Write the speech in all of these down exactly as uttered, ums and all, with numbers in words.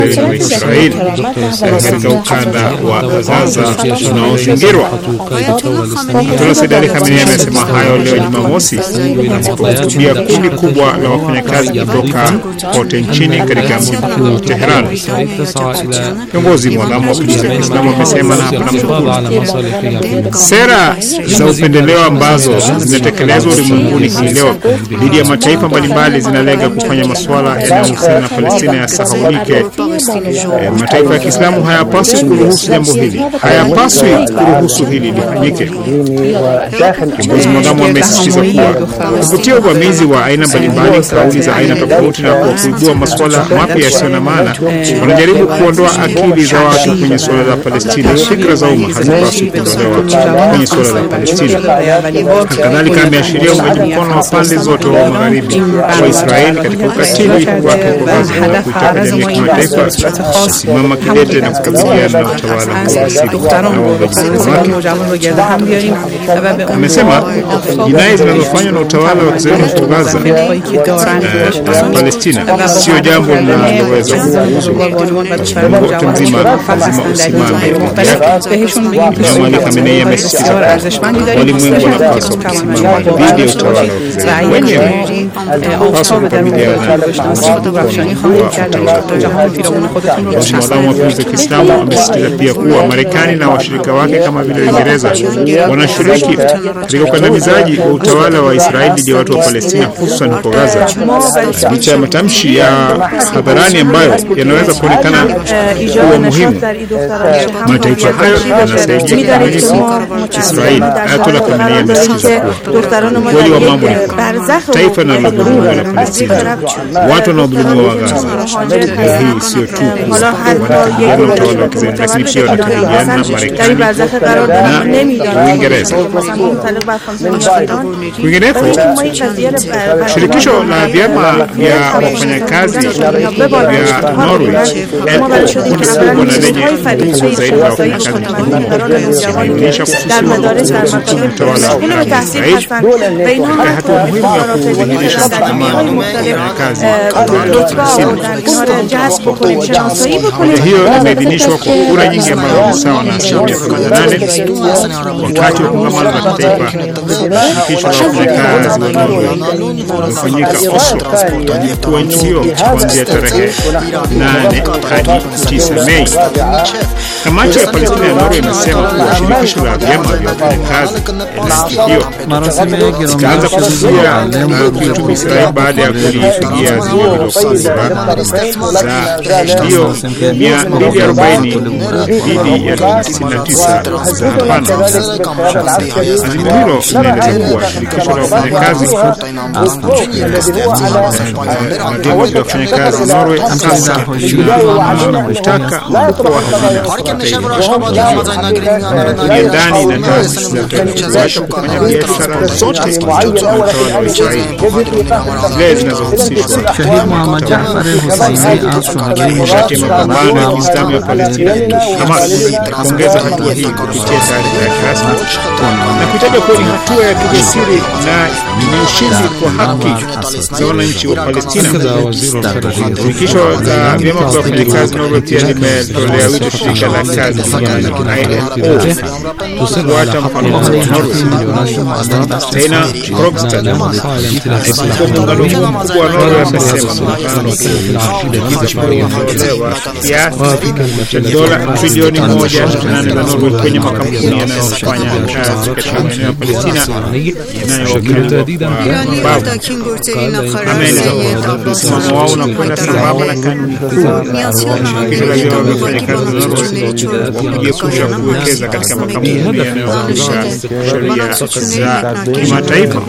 wa Israeli katika ukanda wa Gaza unaozingirwa. Ayatollah Said Ali Khamenei amesema hayo leo Jumamosi alipohutubia kundi kubwa la wafanyakazi kutoka kote nchini katika mji mkuu Tehran. Kiongozi mwadhamu wa Kiislamu amesema na hapa namnukuu, sera za upendeleo ambazo zinatekelezwa ulimwenguni hii leo dhidi ya mataifa mbalimbali zinalenga kufanya masuala yanayohusiana na Palestina yasahaulike. E, mataifa ya Kiislamu hayapaswi kuruhusu jambo hili, hayapaswi kuruhusu hili lifanyike. Kiongozi mwadhamu amesisitiza kuwa kupitia uvamizi wa aina mbalimbali, kauli za aina tofauti na kuibua masuala mapya yasiyo na maana, wanajaribu kuondoa akili za watu kwenye suala la Palestina. Fikra za umma hazipaswi kuondolewa kwenye suala la Palestina. Kadhalika ameashiria uungaji mkono wa pande zote wa magharibi wa Israeli katika ukatili wake kwa Gaza na kuitaka jamii ya kimataifa kusimama kidete na kukabiliana na utawala wa Israeli. Amesema jinai zinazofanywa na utawala wa Israeli kwa Gaza na Palestina sio jambo linaloweza kupuuzwa. Wote mzima lazima usimame Imam Ali Khamenei amesisitiza kuwa walimwengu wanapaswa kusimama dhidi ya utawala wa Israeli wenyewe, wanapaswa kukabiliana na utawala wa Mwadhamu wa Mapinduzi ya Kiislamu. Amesisitiza pia kuwa Marekani na washirika wake kama vile Uingereza wanashiriki katika ukandamizaji wa utawala wa Israeli dhidi ya watu wa Palestina, hususan huko Gaza. Licha ya matamshi ya hadharani ambayo yanaweza kuonekana kuwa muhimu, mataifa hayo yanasaidia kikamilifu Israeli. Ayatollah Khamenei amesisitiza kuwa kweli wa mambo ni taifa linalodhulumiwa la Palestina, watu wanaodhulumiwa wa Gaza, hii sio tu wanakabiliana na utawala wa Kizayuni, lakini pia wanakabiliana na Marekani na Uingereza. Kwingineko, shirikisho la vyama vya wafanyakazi vya Norway, kundi kubwa na lenye nguvu zaidi la wafanyakazi nchini humo, imeonyesha kususiwa kwa utawala wa Israeli katika hatua muhimu ya kudhihirisha mshikamano wa wafanyakazi wa Palestina. Hiyo imeidhinishwa kwa kura nyingi ambayo ni sawa na asilimia themanini na nane wakati wa kongamano la kitaifa shirikisho la wafanyakazi wa Norway ulifanyika Oslo, kwa nchi hiyo kuanzia tarehe nane hadi tisa Mei. Kamati ya Palestina ya Norway imesema kuwa shirikisho la vyama vya wafanyakazi la nchi hiyo itaanza kuzuia kiuchumi Israeli baada ya kulifikia azimio za hiyo mia mbili arobaini dhidi ya sitini na tisa za hapana. Azimio hilo linaeleza kuwa shirikisho la wafanyakazi vyama vya wafanyakazi Norway sasa linataka mfuko wa hazina ndani na taasisi za kuweza kufanya biashara zote na utawala wa Israeli zile zinazohusishwa Shahid Muhammad Jaafar al-Husseini al-Shuhadai shati mapambano ya Kiislamu ya Palestina. Kama kuongeza hatua hii kupitia taarifa ya rasmi na kutaja kuwa ni hatua ya kijasiri na ni ushindi kwa haki za wananchi wa Palestina. Shirikisho la vyama vya wafanyakazi Norway pia limetolea wito shirika la kazi duniani kufuata mfano wa Norway. Tena Krogstad alisifu muungano mkubwa wa Norway, amesema muungano wa kiasi cha dola trilioni moja nukta nane za Norway kwenye makampuni yanayofanya kazi katika maeneo ya Palestina yanayokaliwa mabavu. Ameeleza kuwa msimamo wao unakwenda sambamba na kanuni kuu shirikisho la vyama vya wafanyakazi wa Norway wakijiepusha kuwekeza katika makampuni yanayokiuka sheria za kimataifa.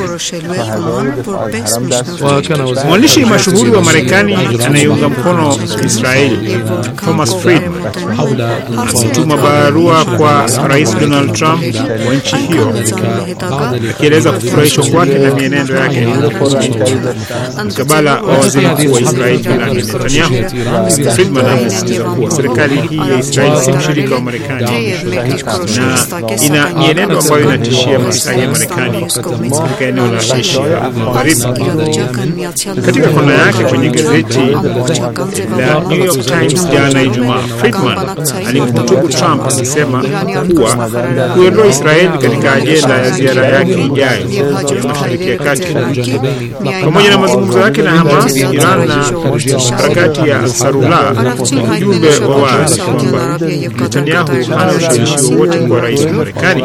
Mwandishi mashuhuri wa Marekani anayeunga mkono Israeli, Thomas Friedman, alituma barua kwa Rais Donald Trump wa nchi hiyo akieleza kufurahishwa kwake na mienendo yake mkabala wa waziri mkuu wa Israeli Benjamin Netanyahu. Friedman amesisitiza kuwa serikali hii ya Israeli si mshirika wa Marekani na ina mienendo ambayo inatishia maslahi ya Marekani katika eneo la Asia Magharibi. Katika kona yake kwenye gazeti la New York Times jana Ijumaa, Friedman alimhutubu Trump akisema kuwa kuondoa Israeli katika ajenda ya ziara yake ijayo ya Mashariki ya Kati pamoja na mazungumzo yake na Hamas, Iran na harakati ya Ansarullah, ujumbe wa wazi kwamba Netanyahu hana ushawishi wowote kwa rais wa Marekani.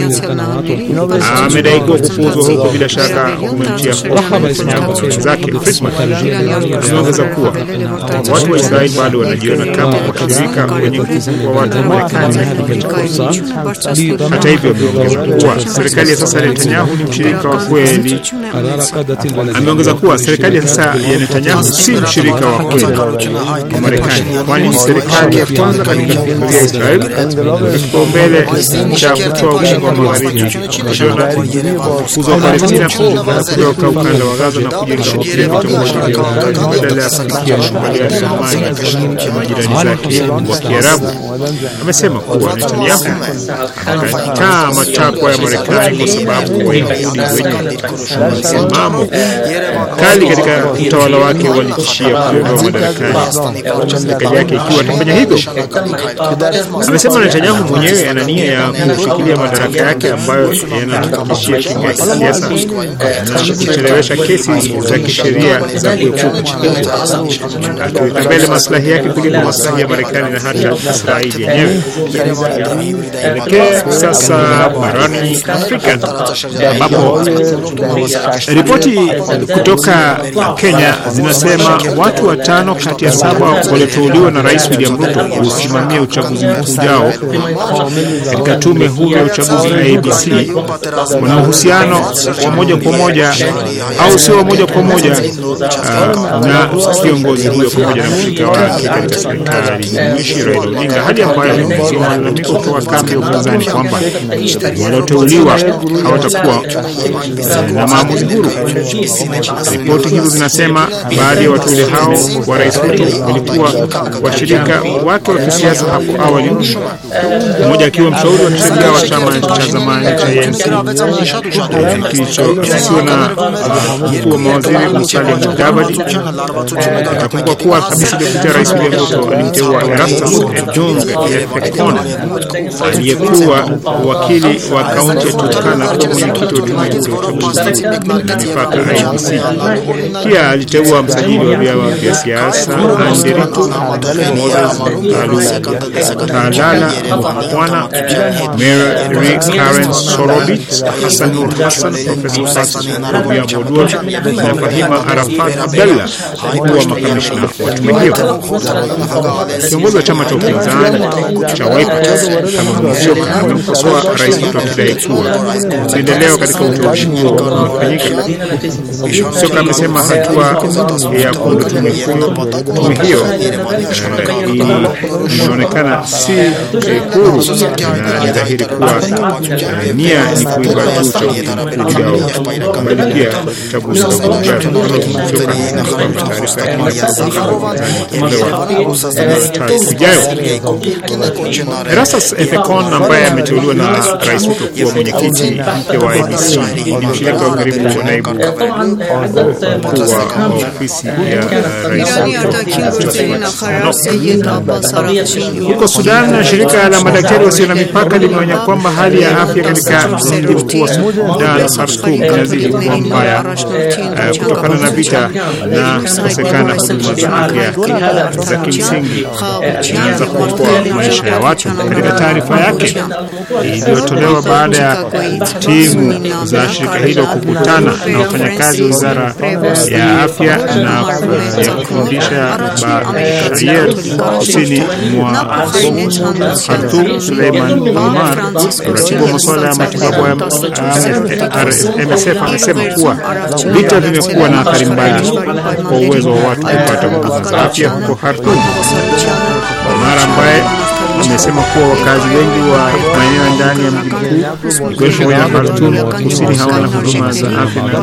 Amedai kuwa kufuzwa huko bila shaka kumemtia hofu Netanyahu na wenzake. Friedman ameongeza kuwa watu wa Israeli bado wanajiona kama washirika wenye nguvu wa watu wa Marekani. Hata hivyo, ameongeza kuwa serikali ya sasa ya Netanyahu ni mshirika wa kweli. Ameongeza kuwa serikali ya sasa ya Netanyahu si mshirika wa kweli wa Marekani, kwani ni serikali ya kwanza katika historia ya Israeli kipaumbele cha kutoa ushirika wa magharibi kufuza Palestina kutoka ukanda wa Gaza na kujenga upya vitongoji badala ya kufikia makubaliano ya amani na majirani zake wa Kiarabu. Amesema kuwa Netanyahu anakataa matakwa ya Marekani kwa sababu Wayahudi wenye msimamo kali katika utawala wake walitishia kuondoa madarakani serikali yake ikiwa atafanya hivyo. Amesema Netanyahu mwenyewe ana nia ya kushikilia madaraka yake ambayo yanatishia kinga kisiasa na kuchelewesha kesi za kisheria za kuepuka akiweka mbele maslahi yake kuliko maslahi ya Marekani na hata Israeli yenyewe. Elekea sasa barani Afrika ambapo ripoti kutoka Kenya zinasema watu watano kati ya saba walioteuliwa na Rais William Ruto kusimamia uchaguzi mkuu ujao katika tume huru ya uchaguzi ya A B C wana uhusiano wa moja kwa moja au sio moja kwa moja uh, na kiongozi huyo pamoja na mshirika wake katika serikali Mheshimiwa Raila Odinga, hali ambayo imezua malalamiko kutoka kambi ya upinzani kwamba walioteuliwa hawatakuwa uh, na maamuzi huru. Ripoti hizo zinasema baadhi ya wateule hao wa Rais Ruto walikuwa washirika wake wa kisiasa hapo awali, mmoja akiwa mshauri wa kisheria wa chama cha zamani cha A N C kilichoasisiwa na mkuu wa mawaziri Musalia Mudavadi. Itakumbukwa kuwa kabisa Deputy Rais William Ruto alimteua Erastus Edung Ethekon aliyekuwa wakili wa kaunti ya Turkana kuwa mwenyekiti wa tume ya uchaguzi na mipaka I E B C. Pia aliteua msajili wa vyama vya siasa Anderitu Moses Talala Mwana, Mary Karen Sorobit, Hassan Nur Hassan, Professor Hassan Rabia Bodua na Fahima Arafat Abdallah kuwa makamishna wa tume hiyo. Kiongozi wa chama cha upinzani cha Wiper kama Musyoka amemkosoa Rais Ruto akidai kuwa upendeleo katika uteuzi huo umefanyika. Musyoka amesema hatua ya kuunda tume hiyo inaonekana si huru na ni dhahiri kuwa nia ni kuiba tu uchaguzi ujao bali pia uchaguzi ujao. Musyoka kwamba taarifa ya ijayo. Erastus Ethekon ambaye ameteuliwa na Rais Ruto kuwa mwenyekiti mpya wa A B C ni mshirika wa karibu wa naibu mkuu wa ofisi ya Rais huko Sudan. Na shirika la madaktari wasio na mipaka limeonya kwamba hali ya afya katika mji mkuu wa Sudan Khartoum inazidi kuwa mbaya uh, kutokana na vita na kukosekana huduma za afya za kimsingi zinaanza kuokoa maisha ya watu. Katika taarifa yake iliyotolewa baada ya timu za shirika hilo kukutana na wafanyakazi wa wizara ya afya na ya kufundisha Bashir kusini mwa Khartoum, Suleiman Omar, mratibu wa masuala ya matibabu ya M S F, amesema kuwa vita vimekuwa na athari mbaya kwa uwezo wa watu kupata huduma za afya huko Khartoum. Omar ambaye imesema kuwa wakazi wengi wa maeneo ndani ya mji mkuu ikiwemo ya Khartoum kusini hawana huduma za afya na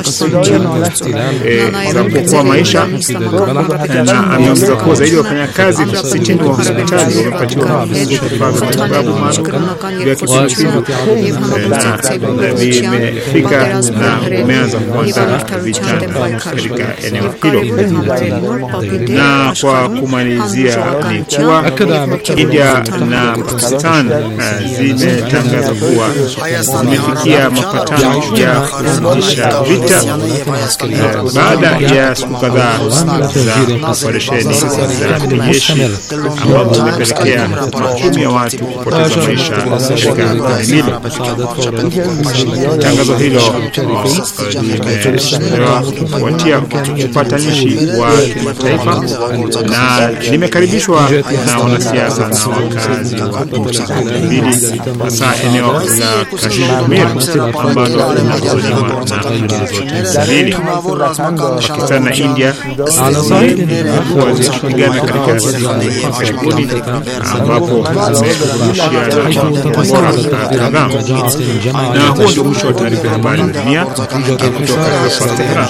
za kuokoa maisha, na ameongeza kuwa zaidi ya wafanyakazi sitini wa hospitali wamepatiwa vifaa vya matibabu maalum vya kipindupindu na vimefika na umeanza kuandaa vitanda katika eneo hilo. Na kwa kumalizia ni kuwa India na Pakistan zimetangaza kuwa zimefikia mapatano ya kusitisha vita baada ya siku kadhaa za operesheni za kijeshi ambapo zimepelekea makumi ya watu kupoteza maisha katika eneo hilo. Tangazo hilo limetolewa kufuatia upatanishi wa kimataifa na limekaribishwa na wanasiasa na wakazi wa nchi mbili, hasa eneo la Kashmir ambalo linazozaniwa na nchi zote mbili. Pakistan na India zimekuwa zikipigana katika siku za karibuni ambapo zimekurushia makombora kadhaa. Na huo ndio mwisho wa taarifa ya habari za dunia kutoka hapa Tehran.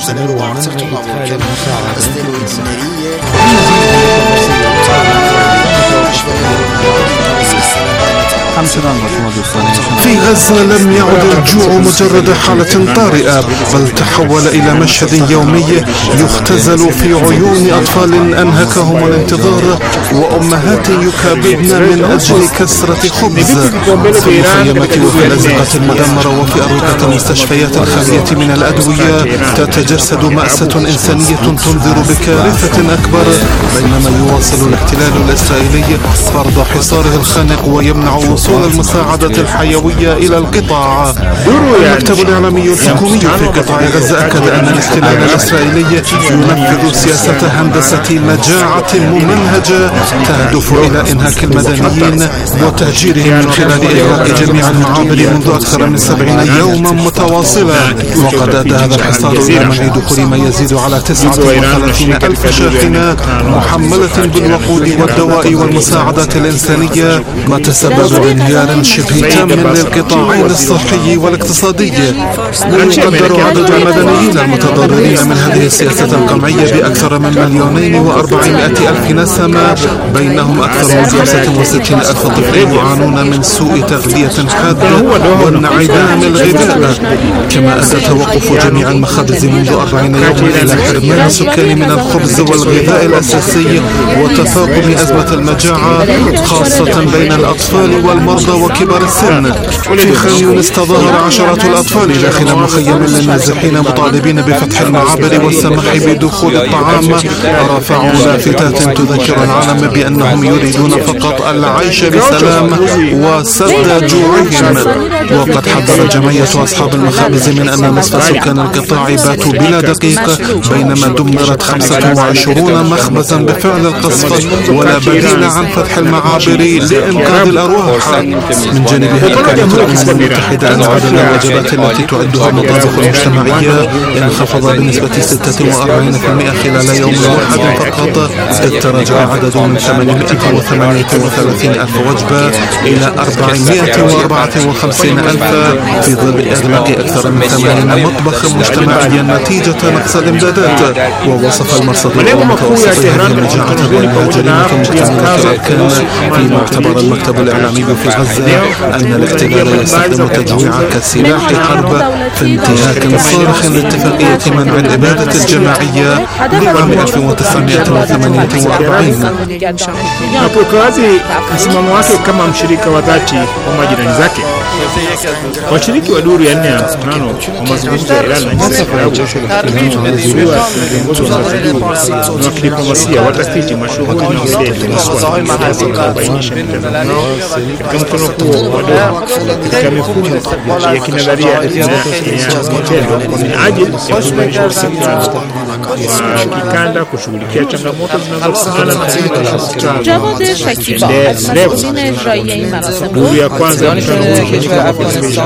في غزة لم يعد الجوع مجرد حالة طارئة، بل تحول إلى مشهد يومي يختزل في عيون أطفال أنهكهم الانتظار وأمهات يكابدن من أجل كسرة خبز. في المخيمات وفي الأزقة المدمرة وفي أروقة المستشفيات الخالية من الأدوية تتجسد مأساة إنسانية تنذر بكارثة أكبر، بينما يواصل الاحتلال الإسرائيلي فرض حصاره الخانق ويمنع وصول المساعدة الحيوية إلى القطاع. المكتب الإعلامي الحكومي في قطاع غزة أكد أن الاحتلال الإسرائيلي ينفذ سياسة هندسة مجاعة ممنهجة تهدف إلى إنهاك المدنيين وتهجيرهم من خلال إغلاق جميع المعابر منذ أكثر من سبعين يوما متواصلة. وقد أدى هذا الحصار إلى منع دخول ما يزيد على تسعة وثلاثين ألف شاحنة محملة بالوقود والدواء والمساعدات الإنسانية، ما تسبب بانهيار شبه تام للقطاعين الصحي والاقتصادي. ويقدر عدد المدنيين المتضررين من هذه السياسة القمعية بأكثر من مليونين وأربعمائة ألف نسمة، بينهم أكثر من خمسة وستين ألف طفل يعانون من سوء تغذية حادة وانعدام الغذاء. كما أدى توقف جميع المخابز منذ أربعين يوما إلى حرمان السكان من الخبز والغذاء الأساسي وتفاقم أزمة المجاعة خاصة بين الأطفال والمرضى وكبار السن. في خان يونس تظاهر عشرات الأطفال داخل مخيم للنازحين مطالبين بفتح المعابر والسماح بدخول الطعام، رفعوا لافتات تذكر العالم بأنهم يريدون فقط العيش بسلام وسد جوعهم. وقد حذر جمعية أصحاب المخابز من أن نصف سكان القطاع باتوا بلا دقيق، بينما دمرت خمسة وعشرين مخبزا بفعل القصف ولا بديل عن فتح المعابر لإنقاذ الأرواح. من جانبها أكدت الأمم المتحدة أن عدد الوجبات التي تعدها المطابخ المجتمعية انخفض بنسبة ستة وأربعين بالمئة خلال يوم واحد فقط، إذ تراجع عدد من ثمانمائة وثمانية وثلاثين ألف وجبة إلى أربعمائة وأربعة وخمسين ألف، في ظل إغلاق أكثر من ثمانين مطبخ مجتمعيا نتيجة نقص الإمدادات. ووصف المرصد المتوسط هذه المجاعة بأنها جريمة مجتمعة الأركان، فيما اعتبر المكتب الإعلامي في غزة أن الاحتلال يستخدم التجويع كسلاح حرب في انتهاك صارخ لاتفاقية منع الإبادة الجماعية لعام ألف وتسعمائة وثمانية وأربعين. Wakazi msimamo wake kama mshirika wa dhati wa majirani zake. Washiriki wa duru ya nne ya mkutano wa mazungumzo ya Iran na Israel na kidiplomasia watafiti mashuhuri na wale masuala ya kubainisha mitazamo katika mkono huo wa dola katika mifumo ya kinadharia na ya vitendo kwa minajili ya kuimarisha ushirikiano wa kikanda, kushughulikia changamoto zinazotokana na جواد شکیبا از مسئولین اجرایی این مراسم duru ya kwanza ya mkutano huu ulifanyika mwaka elfu mbili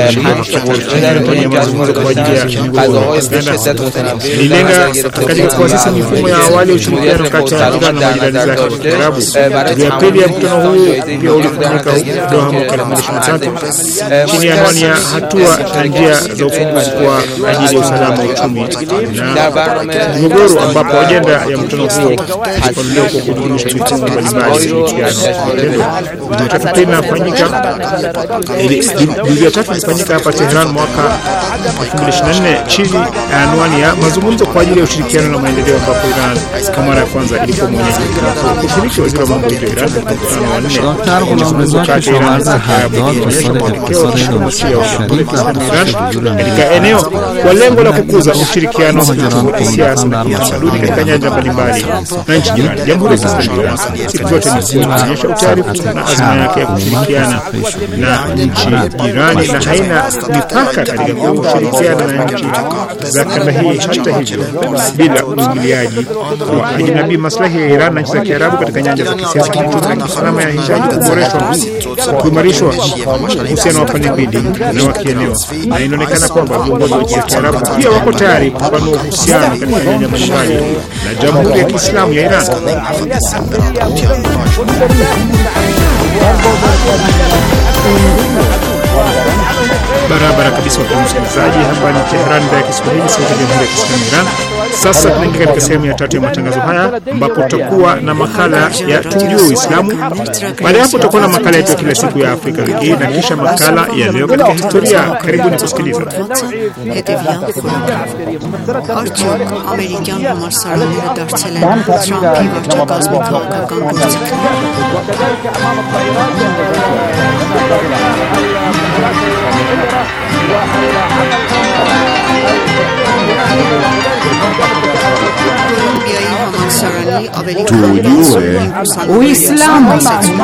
ililenga katika kuasisi mifumo ya awali ya ushirikiano kati ya Iran na majirani zake wa Kiarabu. Duru ya pili ya mkutano huu pia ulifanyika Doha mwaka elfu mbili ishirini na tatu chini ya anwani ya hatua na njia za ufumbuzi kwa ajili ya usalama wa uchumi na mgogoro, ambapo ajenda ya mkutano huu ilipanuliwa kwa kujumuisha mifumo mbalimbali ya ushirikiano. Duru ya tatu inafanyika duru ya tatu ilifanyika hapa Tehran mwaka elfu mbili ishirini na nne chini ya anwani ya mazungumzo kwa ajili ya ushirikiano na maendeleo, ambapo Iran kwa mara ya kwanza ilikuwa mwenyeji wa mkutano huu. Kushiriki waziri wa mambo ya nje wa Iran katika mkutano wa nne mazungumzo kati ya Iran na Kiarabu kuonyesha mwelekeo wa diplomasia wa Jamhuri ya Kiislamu ya Iran katika eneo kwa lengo la kukuza ushirikiano wa kisiasa na kiutamaduni katika nyanja mbalimbali na nchi jirani. Jamhuri ya Kiislamu ya Iran siku zote ni kuonyesha utayarifu na azma yake ya kushirikiana na nchi jirani na haina mipaka katika kushirikiana na nchi za kanda hii. Hata hivyo, bila uingiliaji wa ajnabi, maslahi ya Iran na nchi za Kiarabu katika nyanja za kisiasa, kiuchumi na kiusalama yanahitaji kuboreshwa, kuimarishwa uhusiano wa pande mbili na wa kieneo, na inaonekana kwamba viongozi wa nchi za Kiarabu pia wako tayari kupanua uhusiano katika nyanja mbalimbali na Jamhuri ya Kiislamu ya Iran. Barabara kabisa kwa msikilizaji, hapa ni Tehran, idhaa ya Kiswahili, sauti ya Jamhuri ya Kiislamu ya Iran. Sasa tunaingia katika sehemu ya tatu ya matangazo haya, ambapo tutakuwa na makala ya Tujue Uislamu. Baada ya hapo tutakuwa na makala yetu ya kila siku ya Afrika wiki na kisha makala ya leo katika historia. Karibuni kusikiliza. Tujue Uislamu.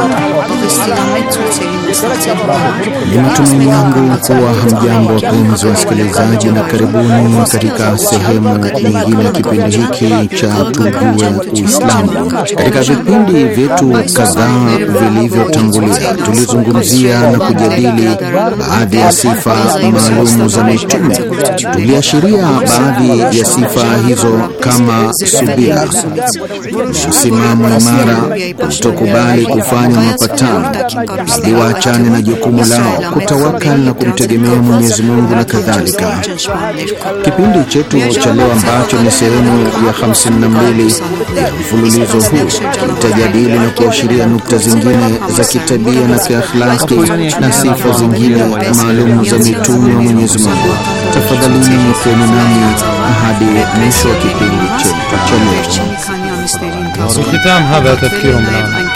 Ni matumaini yangu kuwa hamjambo wapenzi wasikilizaji, na karibuni katika sehemu nyingine ya kipindi hiki cha Tujue Uislamu. Katika vipindi vyetu kadhaa vilivyotangulia tulizungumzia na kujadili baadhi ya sifa maalum za mitume. Tuliashiria baadhi ya sifa hizo kama subira, msimamo imara, kutokubali kufanya mapatano ili waachane na jukumu lao, kutawakal na kumtegemea Mwenyezi Mungu na kadhalika. Kipindi chetu cha leo ambacho ni sehemu ya hamsini na mbili ya mfululizo huu kitajadili na kuashiria nukta zingine za kitabia na kiakhlaki na sifa zingine maalum za mitume wa Mwenyezi Mungu. Tafadhalini kweni nami hadi mwisho wa kipindi chetu cha leo. والختام هذا تذكير بالعالم.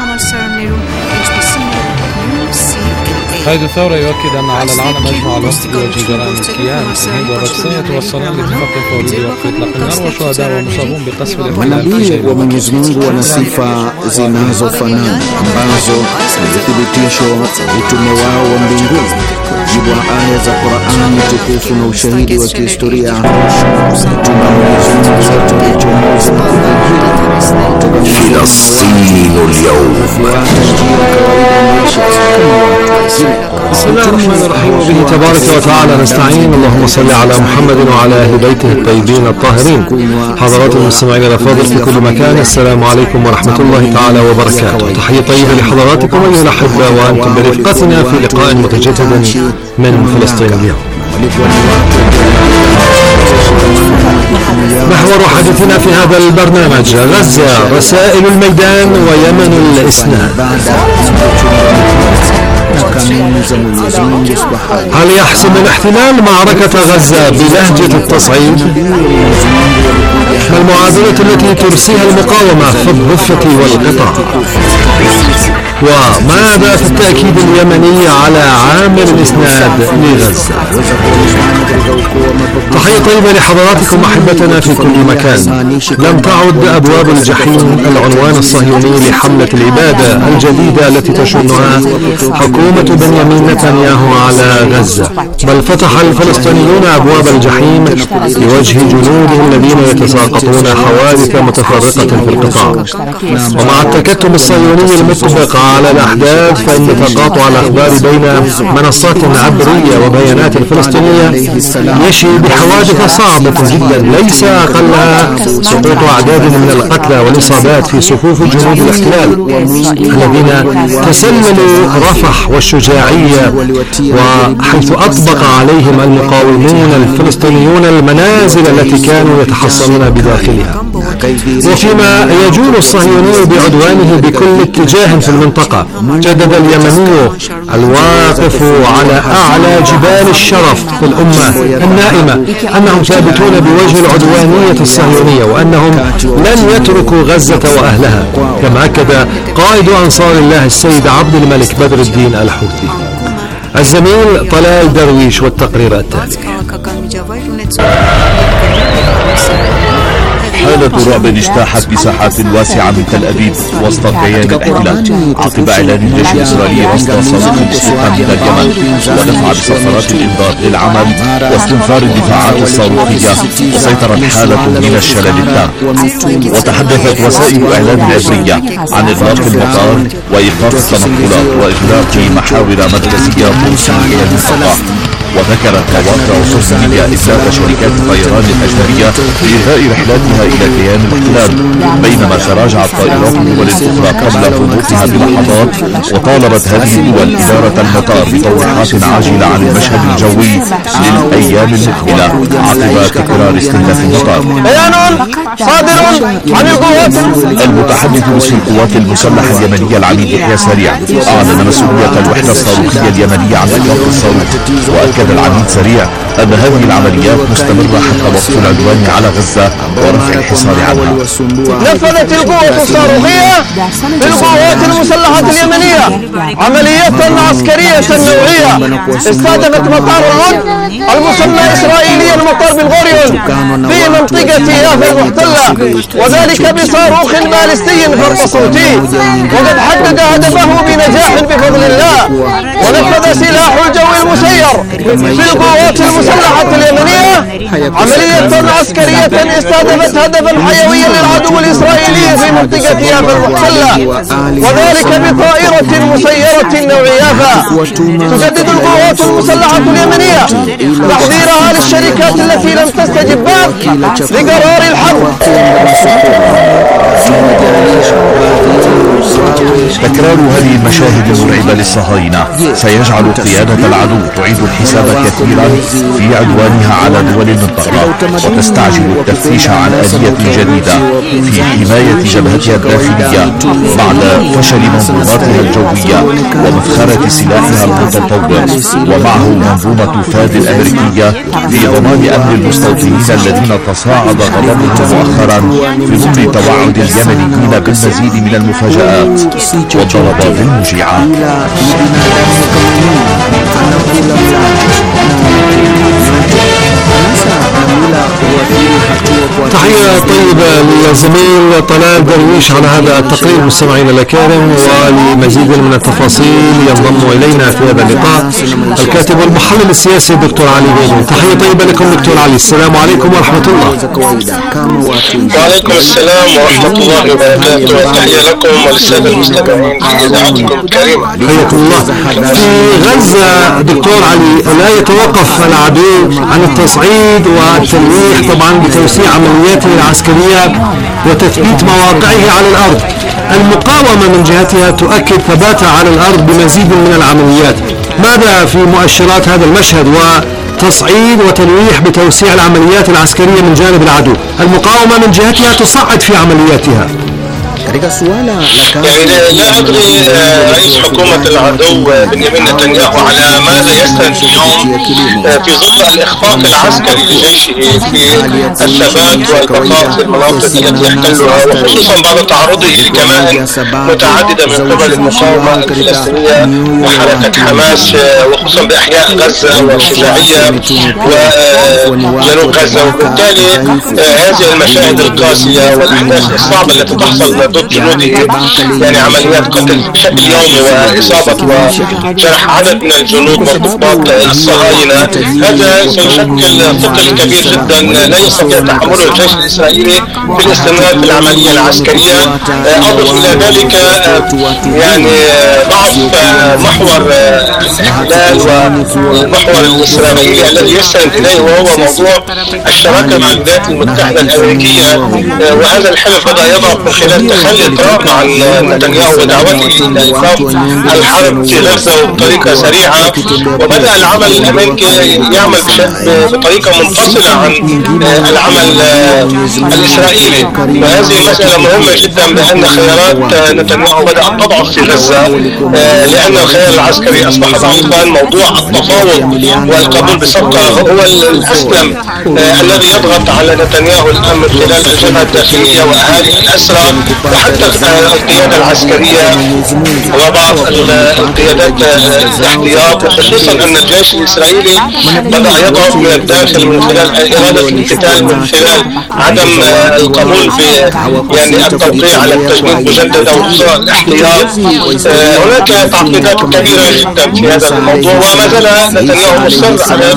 قائد الثورة يؤكد أن على العالم أجمع الوقت بوجه جرائم الكيان. الهند وباكستان يتوصلان لاتفاق فوري لوقف إطلاق النار، وشهداء ومصابون بقصف الاحتلال. Manabii wa Mwenyezi Mungu wana sifa zinazofanana ambazo ni uthibitisho utume wao wa mbinguni jibu wa aya za Qur'ani tukufu na ushahidi wa kihistoria. Mtume wa Mwenyezi Mungu alichomoza Filastin al-yawm. بسم الله الرحمن الرحيم، وبه تبارك وتعالى نستعين. اللهم صل على محمد وعلى أهل بيته الطيبين الطاهرين. حضرات المستمعين الأفاضل في كل مكان، السلام عليكم ورحمة الله تعالى وبركاته. تحية طيبة لحضراتكم أيها الأحبة، وأنتم برفقتنا في لقاء متجدد من فلسطين اليوم. محور حديثنا في هذا البرنامج غزة، رسائل الميدان ويمن الإسناد. هل يحسم الاحتلال معركة غزة بلهجة التصعيد؟ ما المعادلة التي ترسيها المقاومة في الضفة والقطاع؟ وماذا في التأكيد اليمني على عامل الإسناد لغزة؟ تحية طيبة لحضراتكم أحبتنا في كل مكان. لم تعد أبواب الجحيم العنوان الصهيوني لحملة الإبادة الجديدة التي تشنها حكومة بنيامين نتنياهو على غزة، بل فتح الفلسطينيون أبواب الجحيم لوجه جنودهم الذين يتساقطون حوادث متفرقة في القطاع. ومع التكتم الصهيوني المطبق على الأحداث، فإن تقاطع الأخبار بين منصات عبرية وبيانات الفلسطينية يشي بحوادث صعبة جدا ليس أقلها سقوط أعداد من القتلى والإصابات في صفوف جنود الاحتلال الذين تسللوا رفح والشجاعية، وحيث أطبق عليهم المقاومون الفلسطينيون المنازل التي كانوا يتحصنون بداخلها. وفيما يجول الصهيوني بعدوانه بكل اتجاه في المنطقة، جدد اليمني الواقف على أعلى جبال الشرف في الأمة النائمة أنهم ثابتون بوجه العدوانية الصهيونية، وأنهم لن يتركوا غزة وأهلها، كما أكد قائد أنصار الله السيد عبد الملك بدر الدين الحوثي. الزميل طلال درويش والتقرير التالي. حالة رعب اجتاحت مساحات واسعة من تل أبيب وسط كيان الاحتلال عقب إعلان الجيش الإسرائيلي رصد صاروخ مسروقا من اليمن، ودفع بصفارات الإنذار للعمل واستنفار الدفاعات الصاروخية، وسيطرت حالة من الشلل التام. وتحدثت وسائل الإعلام العبرية عن إغلاق المطار وإيقاف التنقلات وإغلاق محاور مركزية توصيلية للمنطقة. وذكرت مواقع صهيونية إطلاق شركات الطيران الأجنبية لإلغاء رحلاتها إلى كيان الاحتلال، بينما تراجعت طائرات دول أخرى قبل هبوطها بلحظات. وطالبت هذه الدول إدارة المطار بتوضيحات عاجلة عن المشهد الجوي للأيام المقبلة عقب تكرار استهداف المطار. بيان صادر عن القوات. المتحدث باسم القوات المسلحة اليمنية العميد يحيى سريع أعلن مسؤولية الوحدة الصاروخية اليمنية عن إطلاق الصاروخ. وأكد العميد سريع أن هذه العمليات مستمرة حتى وقف العدوان على غزة ورفع الحصار عنها. نفذت القوة الصاروخية للقوات المسلحة اليمنية عملية عسكرية نوعية استهدفت مطار الرد المسمى إسرائيليا مطار بلغوريون في منطقة يافا المحتلة، وذلك بصاروخ باليستي فرق صوتي، وقد حدد هدفه بنجاح بفضل الله. ونفذ سلاح الجو المسير في القوات المسلحة اليمنية عملية عسكرية استهدفت هدفا حيويا للعدو الإسرائيلي في منطقة يافا المحتلة، وذلك بطائرة مسيرة نوع يافا. تجدد القوات المسلحة اليمنية تحذيرها للشركات التي لم تستجب بعد لقرار الحرب. تكرار هذه المشاهد المرعبة للصهاينة سيجعل قيادة العدو تعيد الحساب كثيرا في عدوانها على دول المنطقة، وتستعجل التفتيش عن آلية جديدة في حماية جبهتها الداخلية بعد فشل منظوماتها الجوية ومفخرة سلاحها المتطور، ومعه منظومة فاد الأمريكية في ضمان أمن المستوطنين الذين تصاعد غضبهم مؤخرا في ضمن توعد اليمنيين بالمزيد من المفاجآت والضربات الموجعة. تحية طيبة للزميل طلال درويش على هذا التقرير. مستمعينا الأكارم، ولمزيد من التفاصيل ينضم إلينا في هذا اللقاء الكاتب والمحلل السياسي الدكتور علي بيضون. تحية طيبة لكم دكتور علي، السلام عليكم ورحمة الله. وعليكم السلام ورحمة الله وبركاته، وتحية لكم وللسادة المستمعين في إذاعتكم الكريمة. حياكم الله. في غزة دكتور علي لا يتوقف العدو عن التصعيد والتلويح طبعا بتوسيع عملياته العسكرية وتثبيت مواقعه على الأرض. المقاومة من جهتها تؤكد ثباتها على الأرض بمزيد من العمليات. ماذا في مؤشرات هذا المشهد وتصعيد وتلويح بتوسيع العمليات العسكرية من جانب العدو؟ المقاومة من جهتها تصعد في عملياتها. يعني لا أدري رئيس حكومة العدو بنيامين نتنياهو على ماذا يستند اليوم في ظل الإخفاق العسكري لجيشه في الثبات والبقاء في المناطق التي يحتلها، وخصوصا بعد تعرضه لكمائن متعددة من قبل المقاومة الفلسطينية وحركة حماس، وخصوصا بأحياء غزة والشجاعية وجنوب غزة. وبالتالي هذه المشاهد القاسية والأحداث الصعبة التي تحصل ضد جنوده، يعني عمليات قتل بشكل يومي وإصابة وجرح عدد من الجنود والضباط الصهاينة، هذا سيشكل ثقل كبير جدا لا يستطيع تحمله الجيش الإسرائيلي في الاستمرار في العملية العسكرية. أضف إلى ذلك يعني ضعف محور الاحتلال والمحور الإسرائيلي الذي يستند إليه، وهو موضوع الشراكة مع الولايات المتحدة الأمريكية. وهذا الحلف بدأ يضعف من خلال تخلي ترامب عن نتنياهو ودعوته إلى إيقاف الحرب في غزة بطريقة سريعة، وبدأ العمل الأمريكي يعمل بطريقة منفصلة عن العمل الإسرائيلي. وهذه مسألة مهمة جدا، لأن خيارات نتنياهو بدأت تضعف في غزة، لأن الخيار العسكري أصبح ضعيفا. موضوع التفاوض والقبول بصفقة هو الأسلم الذي يضغط على نتنياهو الآن من خلال الجبهة الداخلية وأهالي الأسرى وحتى القيادة العسكرية وبعض القيادات الاحتياط، وخصوصا أن الجيش الإسرائيلي بدأ يضعف من الداخل من خلال إرادة القتال، من خلال عدم القبول ب يعني التوقيع على التجنيد مجددا وخصوصا الاحتياط. هناك تعقيدات كبيرة جدا في هذا الموضوع، وما زال نتنياهو مصر على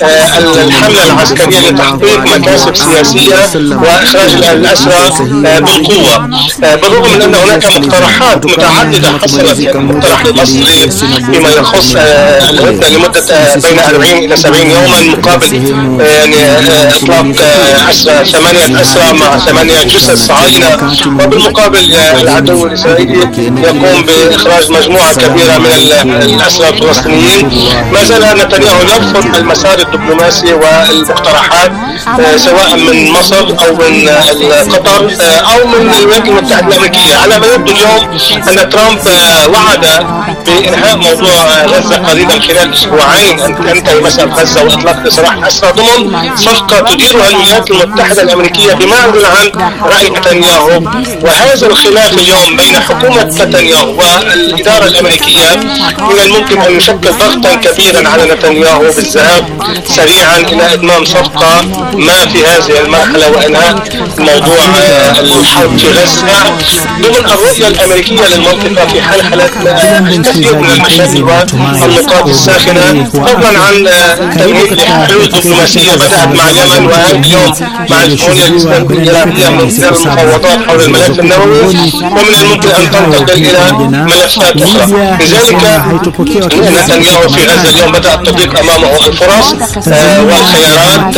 الحملة العسكرية لتحقيق مكاسب سياسية وإخراج الأسرى بالقوة، بالرغم من أن هناك مقترحات متعددة حصلت. المقترح المصري فيما يخص الهدنة لمدة بين أربعين إلى سبعين يوما مقابل يعني إطلاق أسرى ثمانية أسرى مع ثمانية جثث صهاينة، وبالمقابل العدو الإسرائيلي يقوم بإخراج مجموعة كبيرة من الأسرى الفلسطينيين. ما زال نتنياهو يرفض المسار الدبلوماسي والمقترحات سواء من مصر أو من قطر أو من الولايات المتحدة الأمريكية. على ما يبدو اليوم أن ترامب وعد بإنهاء موضوع غزة قريبا خلال أسبوعين، أن تنتهي مسألة غزة وإطلاق سراح الأسرى ضمن صفقة تديرها الولايات المتحدة الأمريكية بمعزل عن رأي نتنياهو. وهذا الخلاف اليوم بين حكومة نتنياهو والإدارة الأمريكية من الممكن أن يشكل ضغطا كبيرا على نتنياهو بالذهاب سريعا إلى إتمام صفقة ما في هذه المرحلة وإنهاء موضوع الحرب في غزة ضمن الرؤية الأمريكية للمنطقة في حال حالات الكثير من المشاكل والنقاط الساخنة، فضلا عن تلميذ حلول دبلوماسية بدأت مع اليمن واليوم مع الجمهورية الإسلامية الإيرانية من خلال المفاوضات حول الملف النووي، ومن الممكن أن تنتقل إلى ملفات أخرى. لذلك نتنياهو في غزة اليوم بدأ التضييق أمامه الفرص والخيارات،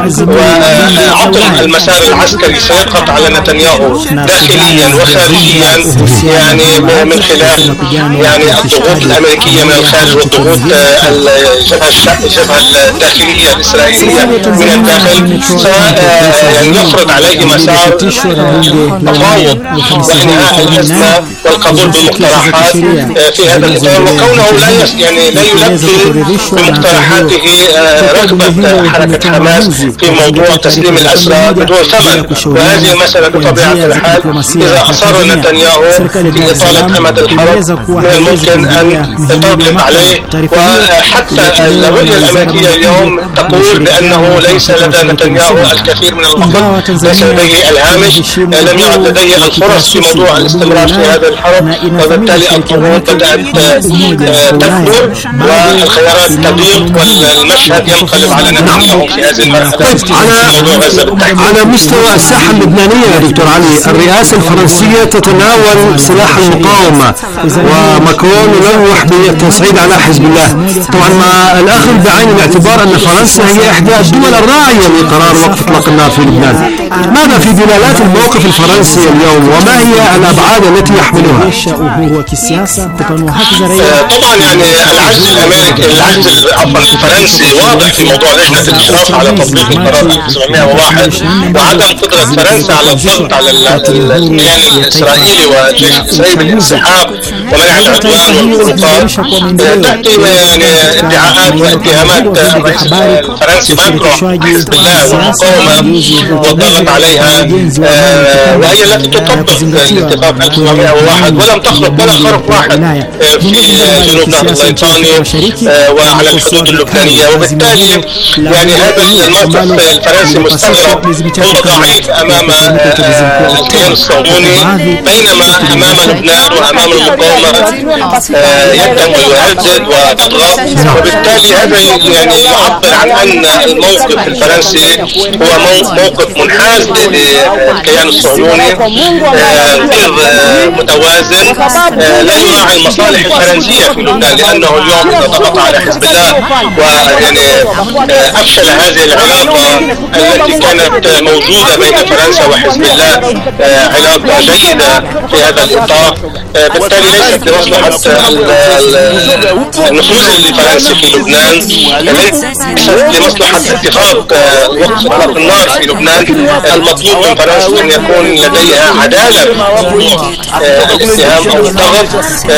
وعطل المسار العسكري سيضغط على نتنياهو داخليا وخارجيا، يعني من خلال يعني الضغوط الأمريكية من الخارج والضغوط الجبهة الجبهة الداخلية الإسرائيلية من الداخل، سيفرض عليه مسار تفاوض وإنهاء الأزمة والقبول بمقترحات في هذا الإطار. وكونه لا يعني لا يلبي بمقترحاته رغبة حركة حماس في موضوع تسليم الأسرى بدون ثمن، وهذه المسألة بطبيعة الحال إذا أصر نتنياهو في إطالة أمد الحرب من الممكن أن تطبق عليه. وحتى الرؤية الأمريكية اليوم تقول بأنه ليس لدى نتنياهو الكثير من الوقت، ليس لديه الهامش، لم يعد لديه الفرص في موضوع الاستمرار في هذه الحرب، وبالتالي الضغوط بدأت تكبر والخيارات تضيق والمشهد ينقلب على نتنياهو في هذه المرحلة. على مستوى الساحة اللبنانية يا دكتور علي، الرئاسة الفرنسية تتناول سلاح المقاومة وماكرون يلوح بالتصعيد على حزب الله. طبعا مع الأخذ بعين الاعتبار أن فرنسا هي إحدى الدول الراعية لقرار وقف إطلاق النار في لبنان، ماذا في دلالات الموقف الفرنسي اليوم وما هي الأبعاد التي يحملها؟ طبعا يعني العجز الأمريكي العجز عفوا الفرنسي واضح في موضوع لجنة الإشراف على تطبيق القرار ألف وتسعمائة وواحد وعدم قدرة فرنسا على الضغط على الكيان الإسرائيلي والجيش الإسرائيلي بالانسحاب ومنع العدوان والخروقات. تأتي يعني ادعاءات واتهامات الرئيس الفرنسي ماكرون حزب الله والمقاومة والضغط عليها، وهي التي تطبق الاتفاق ألف وتسعمائة وواحد ولم تخرق ولا خرق واحد في جنوب نهر الليطاني وعلى الحدود اللبنانية. وبالتالي يعني هذا الموقف الفرنسي مستغرب، هو ضعيف أمام الكيان الصهيوني، بينما أمام لبنان وأمام المقاومة يهدم ويهدد وتضغط. وبالتالي هذا يعني يعبر عن أن الموقف الفرنسي هو موقف منحاز للكيان الصهيوني غير متوازن، لا يراعي المصالح الفرنسية في لبنان، لأنه اليوم إذا ضغط على حزب الله ويعني أفشل هذه العلاقة التي كانت موجودة بين فرنسا وحزب الله، علاقة جيدة في هذا الإطار، بالتالي ليست لمصلحة النفوذ الفرنسي في لبنان، ليست لمصلحة اتفاق وقف إطلاق النار في لبنان. المطلوب من فرنسا أن يكون لديها عدالة في موضوع الاتهام أو الضغط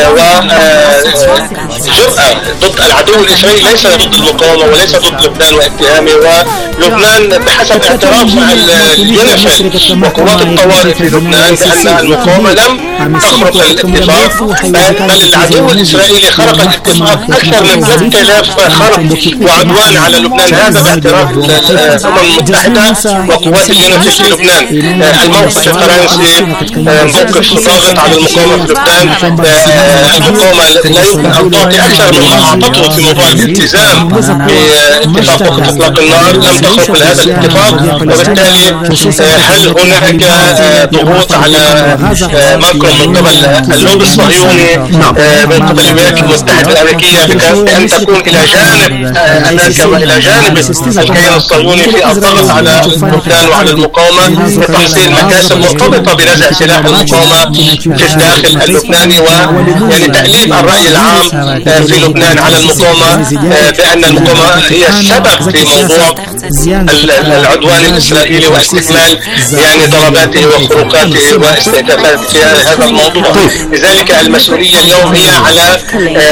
وجرأة ضد العدو الإسرائيلي، ليس ضد المقاومة وليس ضد لبنان واتهامه. ولبنان بحسب اعتراف اليونيفيل وقوات الطوارئ في لبنان بأن المقاومة لم تخرق الاتفاق، بل العدو الإسرائيلي خرق الاتفاق أكثر من ثلاثة آلاف خرق وعدوان على لبنان، هذا باعتراف الأمم المتحدة وقوات اليونيفيل في لبنان. الموقف الفرنسي موقف ضاغط على المقاومة في لبنان، المقاومة لا يمكن أن تعطي أكثر مما أعطته في موضوع الالتزام باتفاق وقف إطلاق النار، لم تخرق لهذا الاتفاق. وبالتالي هل هناك ضغوط على ماكرون من قبل اللوبي الصهيوني من قبل الولايات المتحدة الأمريكية بأن تكون إلى جانب أمريكا وإلى جانب الكيان الصهيوني في الضغط على لبنان وعلى المقاومة لتحصيل مكاسب مرتبطة بنزع سلاح المقاومة في الداخل اللبناني، ويعني تأليف الرأي العام في لبنان على المقاومة بأن المقاومة هي السبب في موضوع العدوان الإسرائيلي واستكمال يعني ضرباته وخروقاته واستهدافاته في هذا الموضوع. لذلك المسؤولية اليوم هي على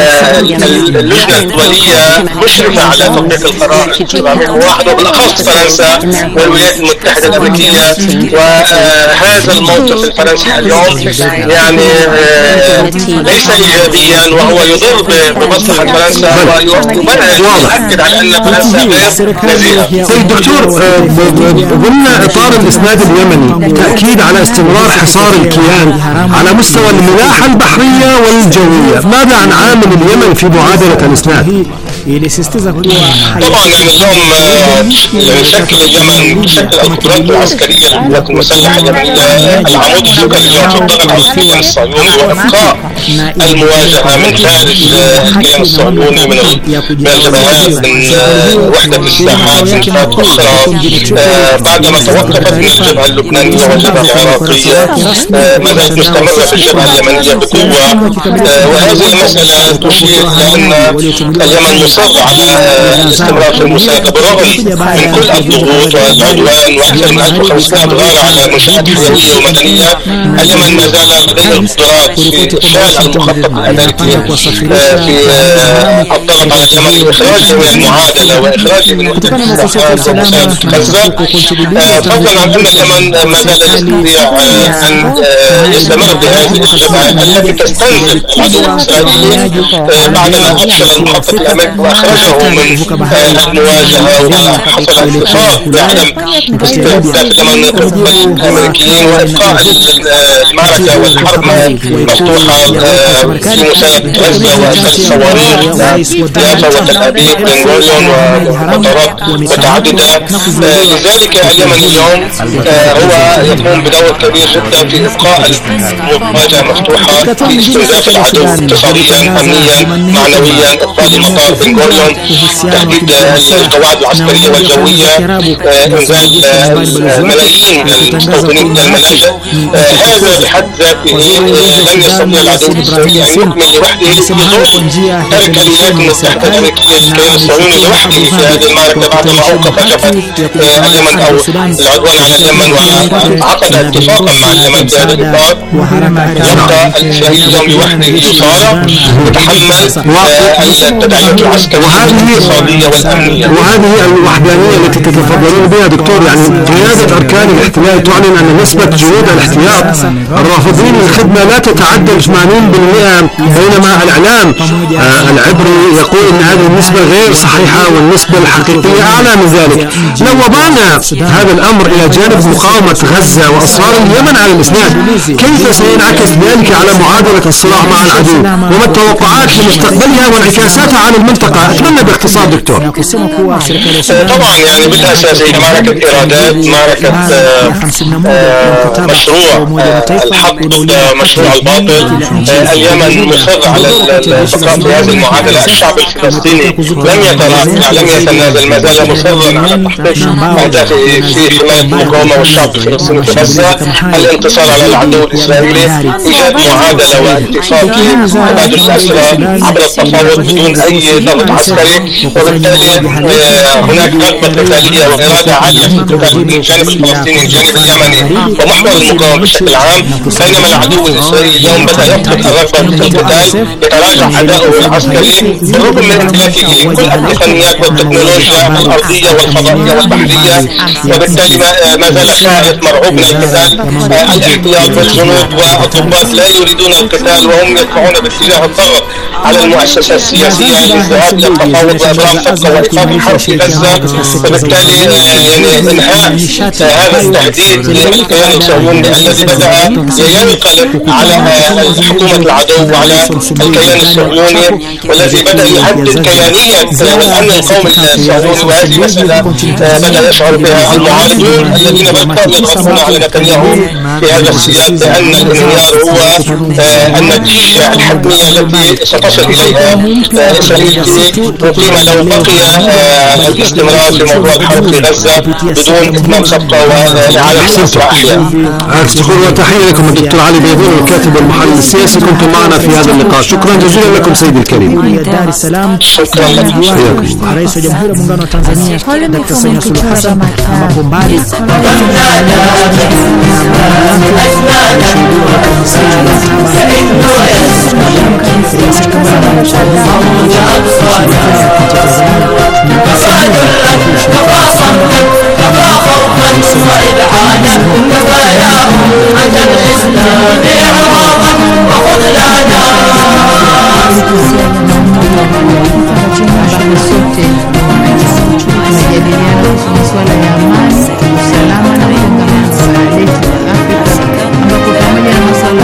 اللجنة الدولية مشرفة على تطبيق القرار سبعمائة وواحد وبالأخص فرنسا والولايات المتحدة الأمريكية. وهذا الموقف الفرنسي اليوم يعني ليس إيجابيا، وهو يضر بمصلحة فرنسا ويؤكد على أن فرنسا غير نزيهة. طيب دكتور، ضمن إطار الإسناد اليمني تأكيد على استمرار حصار الكيان على مستوى الملاحة البحرية والجوية، ماذا عن عامل اليمن في معادلة الإسناد؟ طبعا يعني اليوم يعني شكل اليمن شكل القدرات العسكرية للقوات المسلحة اليمنية العمود الفقري اليوم في الضغط على الكيان الصهيوني وإبقاء المواجهة من خارج الكيان الصهيوني من الجبهات من وحدة الساحات من جبهات أخرى بعدما توقفت من الجبهة اللبنانية والجبهة العراقية ما زالت مستمرة في الجبهة اليمنية بقوة. وهذه المسألة تشير لأن اليمن مصر على الاستمرار في المساعدة برغم من كل الضغوط والعدوان وأكثر من ألف وخمسمائة غارة على منشآت حيوية ومدنية. اليمن ما زال لديه القدرات في إفشال المخطط الأمريكي في الضغط على اليمن وإخراجه من المعادلة وإخراجه من وحدة الساحات ومساعدة غزة، فضلا عن أن اليمن ما زال يستطيع أن يستمر بهذه الجبهة التي تستنزف العدو الإسرائيلي بعدما أفشل المخطط الأمريكي وأخرجه من المواجهة وحصل اتفاق بعدم استهداف اليمن من قبل الأمريكيين وإبقاء المعركة والحرب مفتوحة في مساعدة غزة وإرسال الصواريخ يافا وتل أبيب بن غوريون ومطارات متعددة. لذلك اليمن اليوم هو يقوم بدور كبير جدا في إبقاء المواجهة مفتوحة في استنزاف العدو اقتصاديا أمنيا معنويا إقبال المطار بن غوريون، تحديد القواعد العسكرية والجوية، إنزال ملايين المستوطنين إلى الملاجئ. هذا بحد ذاته لن يستطيع العدو الإسرائيلي أن يكمل لوحده بدون ترك الولايات المتحدة الأمريكية للكيان الصهيوني لوحده في هذه المعركة بعد ما أوقف جبهة اليمن أو العدوان على اليمن وعقد اتفاقا مع اليمن في هذا الإطار. يبقى الإسرائيلي اليوم لوحده يصارع يتحمل التداعيات العسكرية والاقتصادية والأمنية. وهذه الوحدانية التي تتفضلون بها دكتور، يعني قيادة أركان الاحتلال تعلن أن نسبة جنود الاحتياط الرافضين للخدمة لا تتعدى ثمانين بالمئة، بينما الإعلام آه العبري يقول أن هذه النسبة غير صحيحة والنسبة الحقيقية أعلى من ذلك. لو وضعنا هذا الأمر إلى جانب مقاومة غزة وأصرار اليمن على الإسناد، كيف سينعكس ذلك على معادلة الصراع مع العدو؟ وما التوقعات لمستقبلها وانعكاساتها على المنطقة؟ أتمنى باختصار دكتور. طبعا يعني بالأساس هي معركة إرادات، معركة آه آه مشروع آه الحق ضد مشروع الباطل. آه اليمن مصر على البقاء في هذه المعادلة. الشعب الفلسطيني لم يتراجع، لم يتنازل، ما زال مصرا على تحقيق أهدافه في حماية المقاومة والشعب الفلسطيني في غزة، الانتصار على العدو الإسرائيلي، إيجاد معادلة واتفاق في إبادة الأسرى عبر التفاوض بدون أي ضغط عسكري، وبالتالي هناك رغبة قتالية وإرادة عالية في القتال من الجانب الفلسطيني والجانب اليمني ومحور المقاومة بشكل عام. بينما العدو الإسرائيلي اليوم بدأ يفقد الرغبة في القتال، يتراجع أداؤه العسكري بالرغم من امتلاكه كل التقنيات والتكنولوجيا الأرضية والفضائية والبحرية، وبالتالي ما زال خائف مرعوب من القتال. الاحتياط والجنود والضباط لا يريدون القتال وهم يدفعون باتجاه الضغط على المؤسسة السياسية للذهاب إلى التفاوض وإبرام صفقة وإيقاف الحرب في غزة. وبالتالي يعني إنهاء هذا التهديد للكيان الصهيوني الذي بدأ ينقلب على حكومة العدو وعلى الكيان الصهيوني، والذي بدأ يهدد كيانية الأمن القومي الصهيوني. وهذه مسألة بدأ يشعر بها المعارضون الذين بدأوا يضغطون على نتنياهو في هذا السياق بأن الانهيار هو النتيجة الحتمية التي ستصل إليها إسرائيل فيما لو بقي الاستمرار في موضوع الحرب في غزة بدون إتمام صفقة وإعادة إصلاح أحياء. شكرا وتحية لكم الدكتور علي بيضون الكاتب والمحلل السياسي، كنتم معنا في هذا اللقاء. شكرا جزيلا لكم سيدي الكريم. دار السلام. شكرا لكم. Rais wa Jamhuri ya Muungano wa Tanzania Dkt. Samia Suluhu Hassan ambapo mbali majadiliano kuhusu masuala ya amani, usalama na utangamano bara letu la Afrika, ambapo pamoja na masuala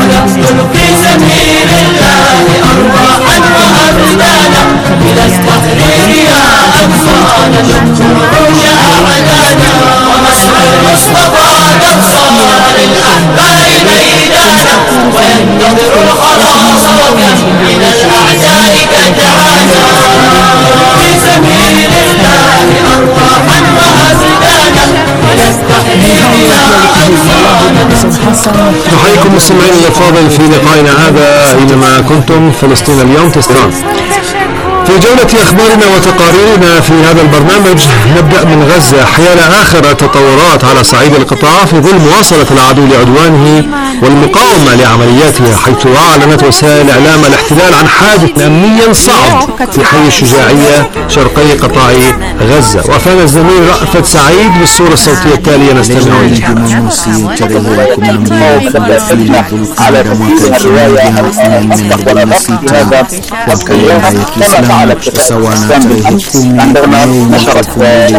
نحييكم مستمعينا الأفاضل في لقائنا هذا أينما كنتم. فلسطين اليوم تستان. في جولة أخبارنا وتقاريرنا في هذا البرنامج نبدأ من غزة حيال آخر التطورات على صعيد القطاع في ظل مواصلة العدو لعدوانه والمقاومة لعملياتها، حيث أعلنت وسائل إعلام الاحتلال عن حادث أمني صعب في حي الشجاعية شرقي قطاع غزة. وفان الزميل رأفت سعيد بالصورة الصوتية التالية نستمع إليها. sawa na tarehe kumi Mei mwaka elfu mbili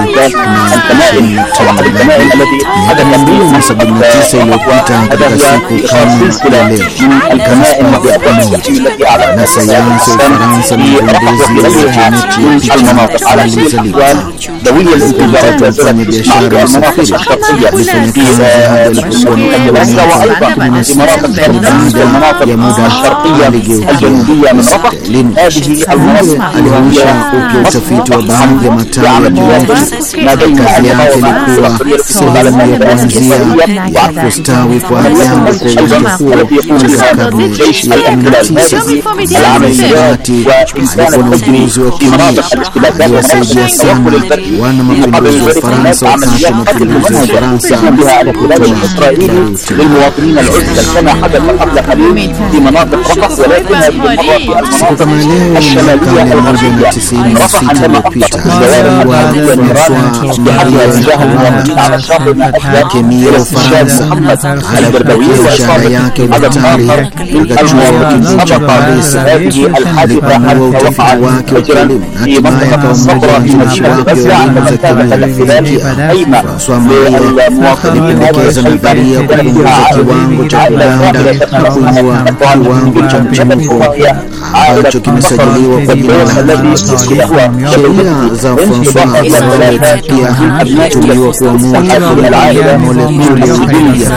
na sabini na tisa iliyopita katika siku kama ya leo, kanisa ya pamoja na sayansi ya Ufaransa na ugunduzi wa jeneti ya picha alizaliwa. Mtoto mfanya biashara ya usafiri alifanya kazi hadi alipokuwa na umri wa miaka kumi na sita. Baada ya muda aligeukia hospitalini. alihuisha upya utafiti wa baadhi ya matawi ya juhudi. Kazi yake ilikuwa sehemu ya kuanzia kustawi kwa jambo kwa uwanja huo katika karne ya kumi na tisa. Aliyati alikuwa na ujuzi wa kemia aliyosaidia sana wana mapinduzi wa Ufaransa wakati wa mapinduzi wa Ufaransa kwa kutoa للمواطنين العزل كما حدث قبل قليل في مناطق رفح، ولكن هذه المرة في المناطق الشمالية الغربية رفح عندما أطلق الجوارح بحجها اتجاه المواطنين على الشاطئ الأخضر إلى استشهاد محمد البربوي وإصابة عدد آخر من المواطنين. سبق هذه الحادثة حتى وقعت فجرا في منطقة الصبرة في مدينة غزة عندما كانت الاحتلال قيمة للمواطنين nadharia kupunguza kiwango cha kuganda na kuinua kiwango cha mchemko ambacho kimesajiliwa kwa jina la sheria za François Xavier pia ilitumiwa kuamua kulinda molekuli ya ubilia.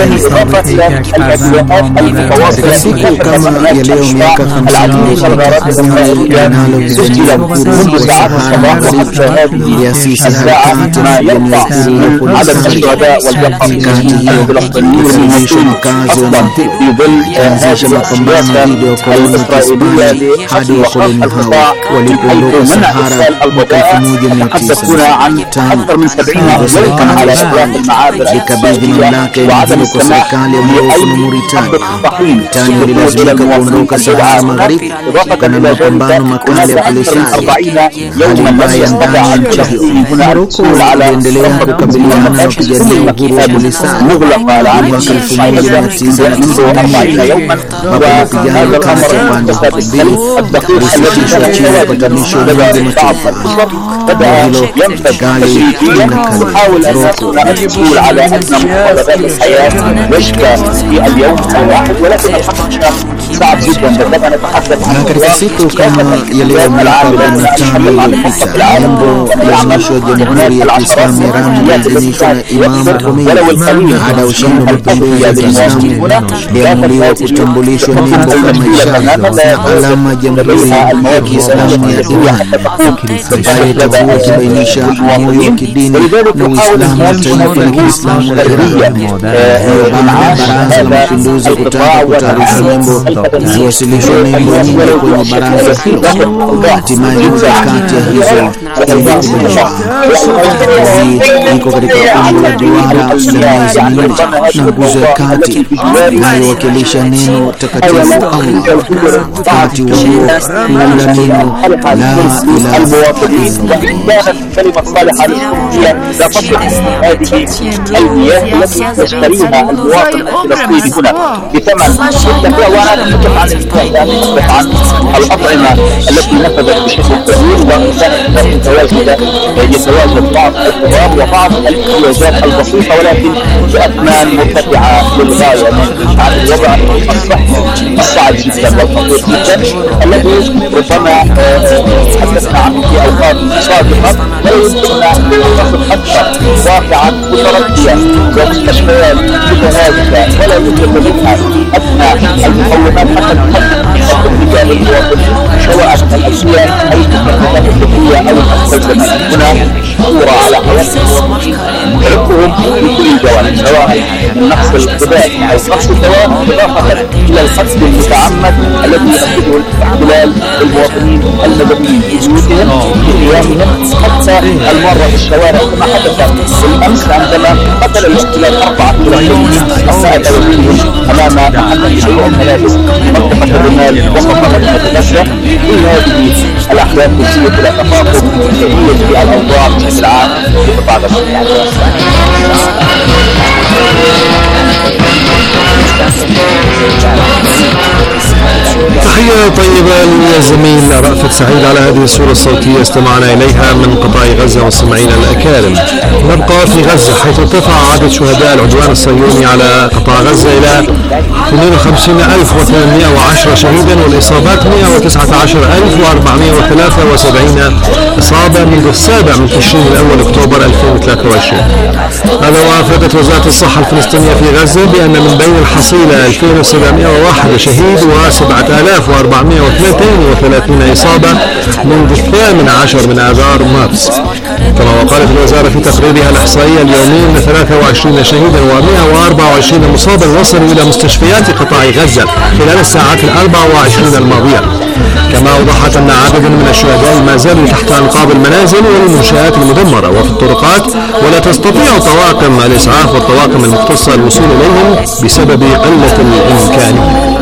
Katika siku kama ya leo miaka hamsini linalozungumzia uhuru wa Sahara Magharibi iliasisi harakati ya kupigania uhuru wa Polisario. Kati hiyo kulimisha mkazi wa kuanzisha mapambano dhidi ya ukoloni wa Kihispania hadi wakoloni hao walipoondoka Sahara mwaka elfu moja mia tisa tano. Ikabidhi mamlaka ya juu kwa serikali ya Morocco na Mauritania. Mauritania ililazimika kuondoka Sahara Magharibi kutokana na mapambano makali ya Polisario, hali mbaya ndani ya nchi hiyo. Morocco iliendelea kukabiliana na wapigania uhuru wa Polisario mwaka elfu moja mia tisa na yauman ambapo mapigano kati ya pande mbili yalisitishwa chini ya upatanisho wa Umoja wa Mataifa. Hilo Gali نحاول أن نكون مسؤول على أن مطالبات الحياة يشكى في اليوم الواحد، ولكن الحقيقة صعب جدا. عندما نتحدث عن katika siku kama ya leo miaka arobaini na tano iliyopita nembo ya mwisho wa Jamhuri ya Kiislamu Iran iliidhinishwa na Imam Khomeini. Baada ya ushindi wa mapinduzi ya Kiislamu iliamuliwa kutambulishwa nembo kama ishara na alama ya Jamhuri ya Kiislamu ya Iran ambayo itakuwa ikibainisha moyo wa kidini na Uislamu wa taifa la Kiislamu la Iran. Hiyo baada ya Baraza la Mapinduzi kutaka kutayarisha nembo iliwasilishwa nembo nyingi kwenye baraza hilo. Hatimaye moja kati ya hizo ilibadilishwa. Hii iko katika umbo la duara la miezi minne na nguzo ya kati inayowakilisha neno takatifu Allah. Wakati wa huo kuunda neno la ilaha illallah. كلمة صالحة للأمة لا تصل هذه المياه التي يشتريها المواطن الفلسطيني هنا بثمن يدفع. وانا اتكلم عن المياه، عن الأطعمة التي نفذت بشكل كبير وكانت متواجدة يتواجد بعض الخضار وبعض الاحتياجات البسيطة، ولكن بأثمان مرتفعة للغاية عن الوضع الصحي الصعب جدا والخطير جدا الذي ربما تحدثنا عنه في أوقات سابقة، ولا يمكننا أن نصف أكثر واقعا متردية ومستشفيات متواجدة ولا يوجد منها أدنى المقومات حتى تحقق رجال المواطنين سواء الأشياء أو المستخدمات الطبية أو المستلزمات. هنا خطورة على حياة المواطنين تعرفهم في كل الجوانب، سواء من نقص الغذاء أو نقص الدواء، إضافة إلى القتل المتعمد الذي يؤكده الاحتلال المواطنين المدنيين في بيوتهم بقيامهم حتى المرة في الشوارع كما حدث بالأمس عندما قتل الاحتلال أربعة فلسطينيين أثناء تواجدهم أمام محل شيء الملابس منطقة الرمال وسط مدينة غزة. كل هذه الأحداث تشير إلى تفاقم كبير في الأوضاع بشكل عام في قطاع غزة. تحية طيبة للزميل رأفت سعيد على هذه الصورة الصوتية استمعنا إليها من قطاع غزة والسامعين الأكارم. نبقى في غزة حيث ارتفع عدد شهداء العدوان الصهيوني على قطاع غزة إلى اثنين وخمسين ألف وثمانمائة وعشرة شهيدا، والإصابات مائة وتسعة عشر ألف وأربعمائة وثلاثة وسبعين إصابة منذ السابع من تشرين الأول أكتوبر ألفين وثلاثة وعشرين. هذا وافقت وزارة الصحة الفلسطينية في غزة بأن من بين الحصيلة ألفين وسبعمائة وواحد شهيد وسبعة آلاف وأربعمائة واثنين وثلاثين إصابة منذ الثامن عشر من آذار مارس. كما وقالت الوزارة في تقريرها الإحصائي اليومي أن ثلاثة وعشرين شهيدا ومائة وأربعة وعشرين مصابا وصلوا إلى مستشفيات قطاع غزة خلال الساعات الأربع وعشرين الماضية. كما أوضحت أن عددا من الشهداء ما زالوا تحت أنقاض المنازل والمنشآت المدمرة وفي الطرقات، ولا تستطيع طواقم الإسعاف والطواقم المختصة الوصول إليهم بسبب قلة الإمكانيات.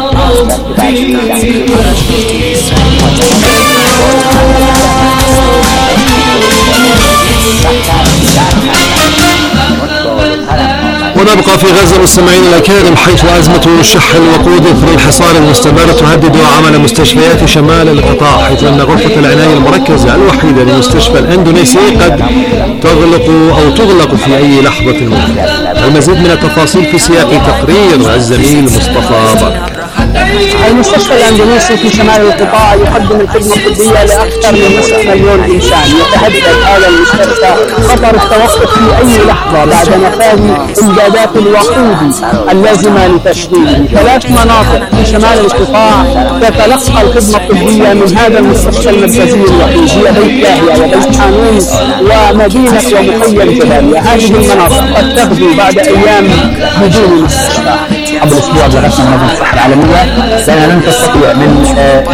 ونبقى في غزة مستمعين الأكارم، حيث أزمة شح الوقود إثر الحصار المستمر تهدد عمل مستشفيات شمال القطاع، حيث أن غرفة العناية المركزة الوحيدة للمستشفى الإندونيسي قد تغلق أو تغلق في أي لحظة ممكنة. المزيد من التفاصيل في سياق تقرير الزميل مصطفى بركة. المستشفى الاندونيسي في شمال القطاع يقدم الخدمة الطبية لأكثر من نصف مليون إنسان. يتهدد هذا المستشفى خطر التوقف في أي لحظة بعد نفاذ إمدادات الوقود اللازمة لتشغيله. ثلاث مناطق في شمال القطاع تتلقى الخدمة الطبية من هذا المستشفى المركزي الوحيد، هي بيت لاهيا وبيت حانون ومدينة ومخيم جباليا. هذه المناطق قد تغدو بعد أيام بدون مستشفى. قبل أسبوع بلغتنا منظمة الصحة العالمية لأننا لم تستطيع من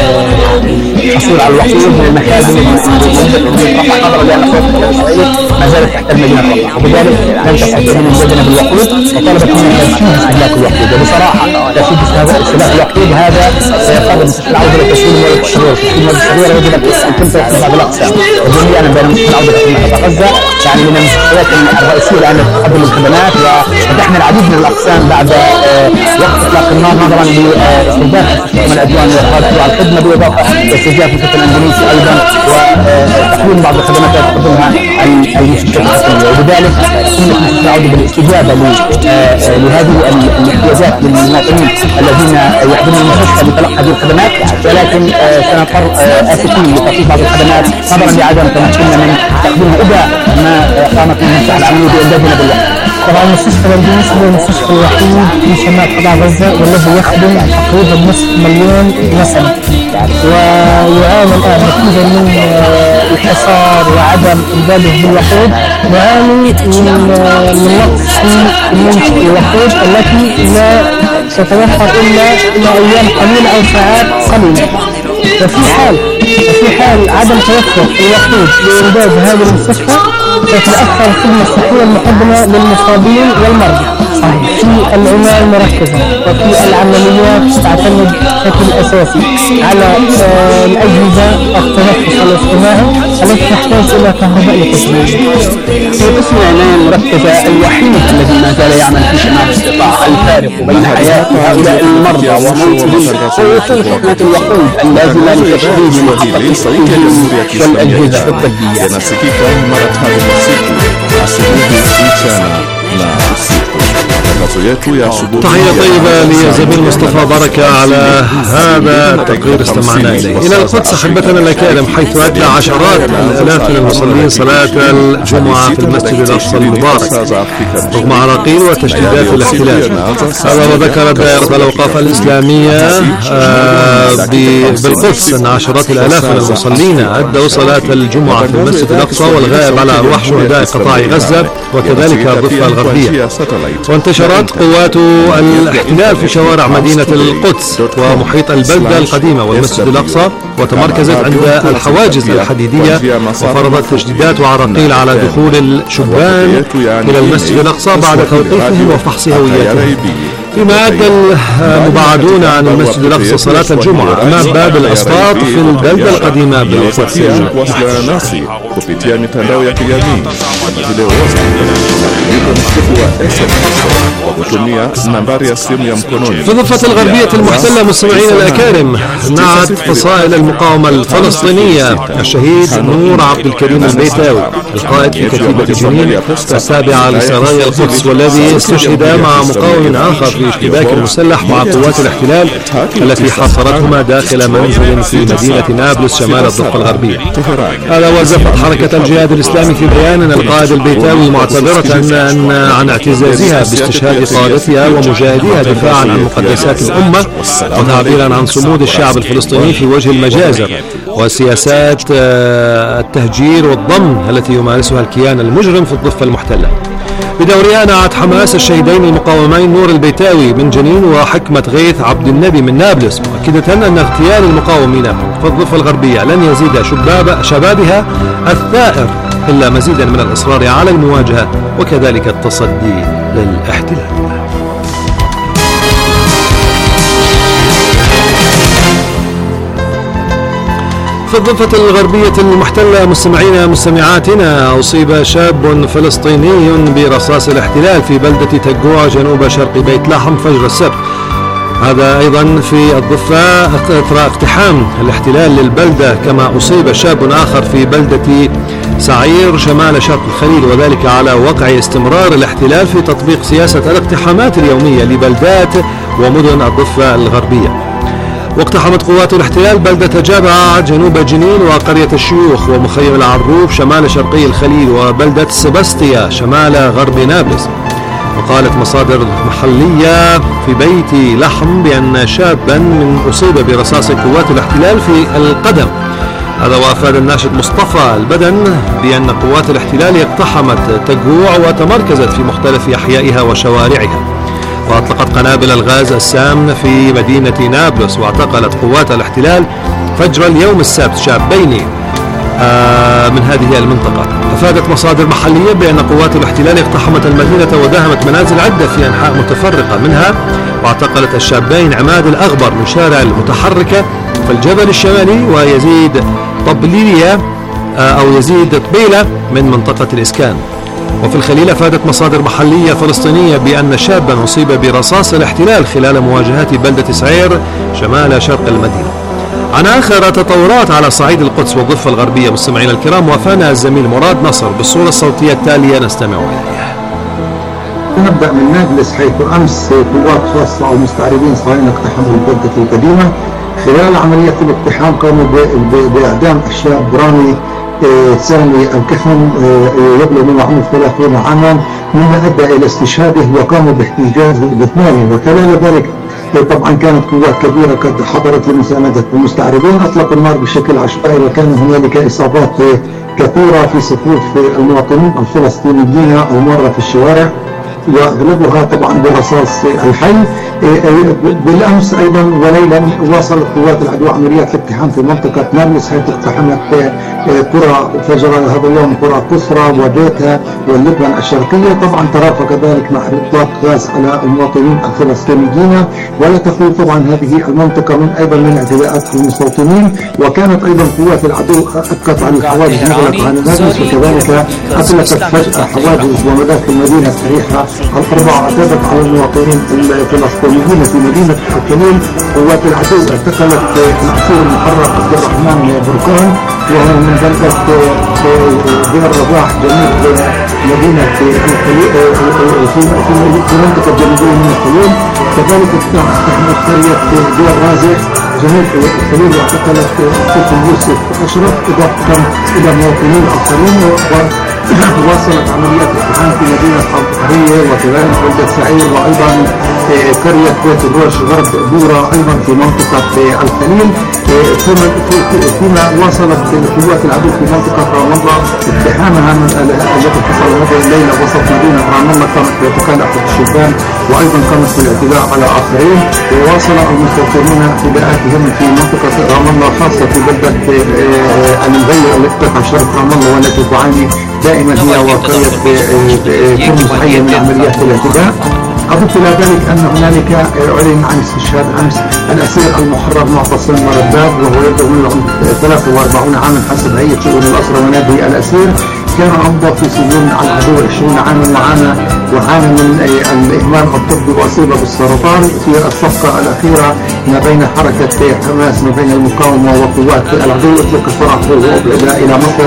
الحصول على الوقود من المخازن رفح نظرا لأن قوات إسرائيل ما زالت تحت المدينة رفح، وبذلك لم تستطيع من الجدنة بالوقود وطلبت منا تنفيذ استهلاك الوقود. وبصراحة تنفيذ استهلاك الوقود هذا سيضطر المستشفى العودة لتسليم مواد الصغيرة. تسليم مواد الصغيرة يجب أن تتم في بعض الأقسام، وجميعا بين المستشفى العودة في قطاع غزة يعني من المستشفيات الرئيسية الآن تقدم الخدمات، وفتحنا العديد من الأقسام بعد وقت إطلاق النار نظرا لاستهداف من العدوان والإرهاب على الخدمة، بالإضافة لاستهداف الفتى الإندونيسي أيضا وتقديم بعض الخدمات التي تقدمها المستشفيات الحكومية. وبذلك قمنا المستشفى العودة بالاستجابة لهذه الاحتياجات للمواطنين الذين يحضرون المستشفى لتلقي هذه الخدمات، ولكن سنضطر آسفين لتوقيف بعض الخدمات نظرا لعدم تمكننا من تقديمها إذا ما قامت المنشأة العالمية بإمدادنا بالوقت. طبعا المستشفى الاندونيسي هو المستشفى الوحيد في شمال قطاع غزة والذي يخدم تقريبا نصف مليون نسمة، ويعاني الآن نتيجة من الحصار وعدم إمداده بالوقود، نعاني من نقص في الوقود التي لا تتوفر إلا إلى أيام قليلة أو ساعات قليلة. وفي حال وفي حال عدم توفر الوقود لإمداد هذا المستشفى تتأثر الخدمة الصحية المقدمة للمصابين والمرضى في العناية المركزة وفي العمليات تعتمد بشكل أساسي على الأجهزة التنفس الاصطناعي التي تحتاج إلى كهرباء لتشغيل. في قسم العناية المركزة الوحيد الذي ما زال يعمل في شمال القطاع الفارق بين حياة هؤلاء المرضى وموتهم ووصول خدمات الوقود اللازمة لتشغيل محطة الأكسجين والأجهزة الطبية. تحية طيبة لزميل مصطفى بركة على هذا التقرير استمعنا إليه. إلى القدس أحبتنا الأكارم، حيث أدى عشرات الآلاف من المصلين صلاة الجمعة في المسجد الأقصى المبارك رغم عراقيل وتشديدات الاحتلال. هذا وذكرت دائرة الأوقاف الإسلامية بالقدس أن عشرات الآلاف من المصلين أدوا صلاة الجمعة في المسجد الأقصى والغائب على أرواح شهداء قطاع غزة وكذلك الضفة الغربية. وانتشرت قوات الاحتلال في شوارع مدينة القدس ومحيط البلدة القديمة والمسجد الأقصى، وتمركزت عند الحواجز الحديدية وفرضت تشديدات وعراقيل على دخول الشبان إلى المسجد الأقصى بعد توقيفهم وفحص هوياتهم، فيما أدى المباعدون عن المسجد الأقصى صلاة الجمعة أمام باب الأسطاط في البلدة القديمة بالقدس. kupitia mitandao ya kijamii vile kwa kutumia nambari ya simu ya mkononi. في الضفة الغربية المحتلة مستمعين الأكارم، نعت فصائل المقاومة الفلسطينية الشهيد نور عبد الكريم البيتاوي القائد في كتيبة جنين السابعة لسرايا القدس، والذي استشهد مع مقاوم آخر في في اشتباك مسلح مع قوات الاحتلال التي حاصرتهما داخل منزل في مدينة نابلس شمال الضفة الغربية. هذا وزفت حركة الجهاد الإسلامي في بيان أن القائد البيتاوي معتبرة أن عن اعتزازها باستشهاد قادتها ومجاهديها دفاعا عن مقدسات الأمة وتعبيرا عن صمود الشعب الفلسطيني في وجه المجازر وسياسات التهجير والضم التي يمارسها الكيان المجرم في الضفة المحتلة. بدورها نعت حماس الشهيدين المقاومين نور البيتاوي من جنين وحكمة غيث عبد النبي من نابلس، مؤكدة أن اغتيال المقاومين في الضفة الغربية لن يزيد شباب شبابها الثائر إلا مزيدا من الإصرار على المواجهة وكذلك التصدي للاحتلال. في الضفة الغربية المحتلة مستمعينا مستمعاتنا أصيب شاب فلسطيني برصاص الاحتلال في بلدة تجوع جنوب شرق بيت لحم فجر السبت. هذا أيضا في الضفة أثر اقتحام الاحتلال للبلدة، كما أصيب شاب آخر في بلدة سعير شمال شرق الخليل، وذلك على وقع استمرار الاحتلال في تطبيق سياسة الاقتحامات اليومية لبلدات ومدن الضفة الغربية. واقتحمت قوات الاحتلال بلدة جابعة جنوب جنين وقرية الشيوخ ومخيم العروف شمال شرقي الخليل وبلدة سباستيا شمال غرب نابلس. وقالت مصادر محلية في بيت لحم بأن شابا من أصيب برصاص قوات الاحتلال في القدم. هذا وأفاد الناشط مصطفى البدن بأن قوات الاحتلال اقتحمت تجوع وتمركزت في مختلف أحيائها وشوارعها، وأطلقت قنابل الغاز السام في مدينة نابلس، واعتقلت قوات الاحتلال فجر اليوم السبت شابين آه من هذه المنطقة. أفادت مصادر محلية بأن قوات الاحتلال اقتحمت المدينة وداهمت منازل عدة في أنحاء متفرقة منها، واعتقلت الشابين عماد الأغبر من شارع المتحركة في الجبل الشمالي ويزيد طبلية آه أو يزيد طبيلة من منطقة الإسكان. وفي الخليل أفادت مصادر محلية فلسطينية بأن شابا أصيب برصاص الاحتلال خلال مواجهات بلدة سعير شمال شرق المدينة. عن آخر تطورات على صعيد القدس والضفة الغربية مستمعينا الكرام، وافانا الزميل مراد نصر بالصورة الصوتية التالية نستمع إليها. نبدأ من نابلس، حيث أمس قوات خاصة أو مستعربين صهاينة اقتحموا البلدة القديمة. خلال عملية الاقتحام قاموا بإعدام الشاب رامي سامي الكفن يبلغ من عمره ثلاثين عاما، مما ادى الى استشهاده، وقاموا باحتجاز باثنين. وخلال ذلك طبعا كانت قوات كبيره قد حضرت لمساندة المستعربين، اطلقوا النار بشكل عشوائي، وكان هنالك اصابات كثيره في صفوف المواطنين الفلسطينيين او مره في الشوارع، واغلبها طبعا برصاص الحي. بالامس ايضا وليلا واصلت قوات العدو عمليات الاقتحام في منطقه نابلس، حيث اقتحمت قرى فجر هذا اليوم قرى كسرى وبيتها واللبنان الشرقيه. طبعا ترافق ذلك مع اطلاق غاز على المواطنين الفلسطينيين، ولا تخلو طبعا هذه المنطقه من ايضا من اعتداءات المستوطنين. وكانت ايضا قوات العدو ابقت على الحواجز مغلقه على نابلس، وكذلك اطلقت فجاه حواجز ومداخل مدينه اريحا الاربعه اعتدت على المواطنين الفلسطينيين في مدينة الخليل. قوات العدو اعتقلت الأسير المحرر عبد الرحمن بركان، وهو من بلدة دير الرباح جنوب مدينة الخليل في منطقة جنوبية من الخليل. كذلك اقتحمت قرية دير رازق جنوب الخليل واعتقلت الطفل يوسف أشرف، إضافة إلى مواطنين آخرين. واصلت عمليات الاقتحام في مدينة القهرية وكذلك بلدة سعير، وأيضا قرية بيت الروش غرب بورا أيضا في منطقة الخليل. فيما واصلت قوات العدو في منطقة رام الله اقتحامها التي حصل هذه الليلة وسط مدينة رام الله، قامت باعتقال أحد الشبان وأيضا قامت بالاعتداء على آخرين. وواصل المستوطنين اعتداءاتهم في منطقة رام الله، خاصة في بلدة المبيع التي تقع شرق رام الله والتي تعاني دائما هي وقرية كرمز حية من عمليات الاعتداء. أضف إلى ذلك أن هنالك أعلن عن استشهاد أمس الأسير المحرر معتصم مرداد، وهو يبلغ من العمر ثلاثة وأربعين عاما حسب هيئة شؤون الأسرة ونادي الأسير. كان عمره في سجون العدو عشرين عاما وعانى وعانى من الإهمال الطبي وأصيب بالسرطان في الصفقة الأخيرة ما بين حركة حماس ما بين المقاومة وقوات العدو. اطلق سراحه وأبعد إلى مصر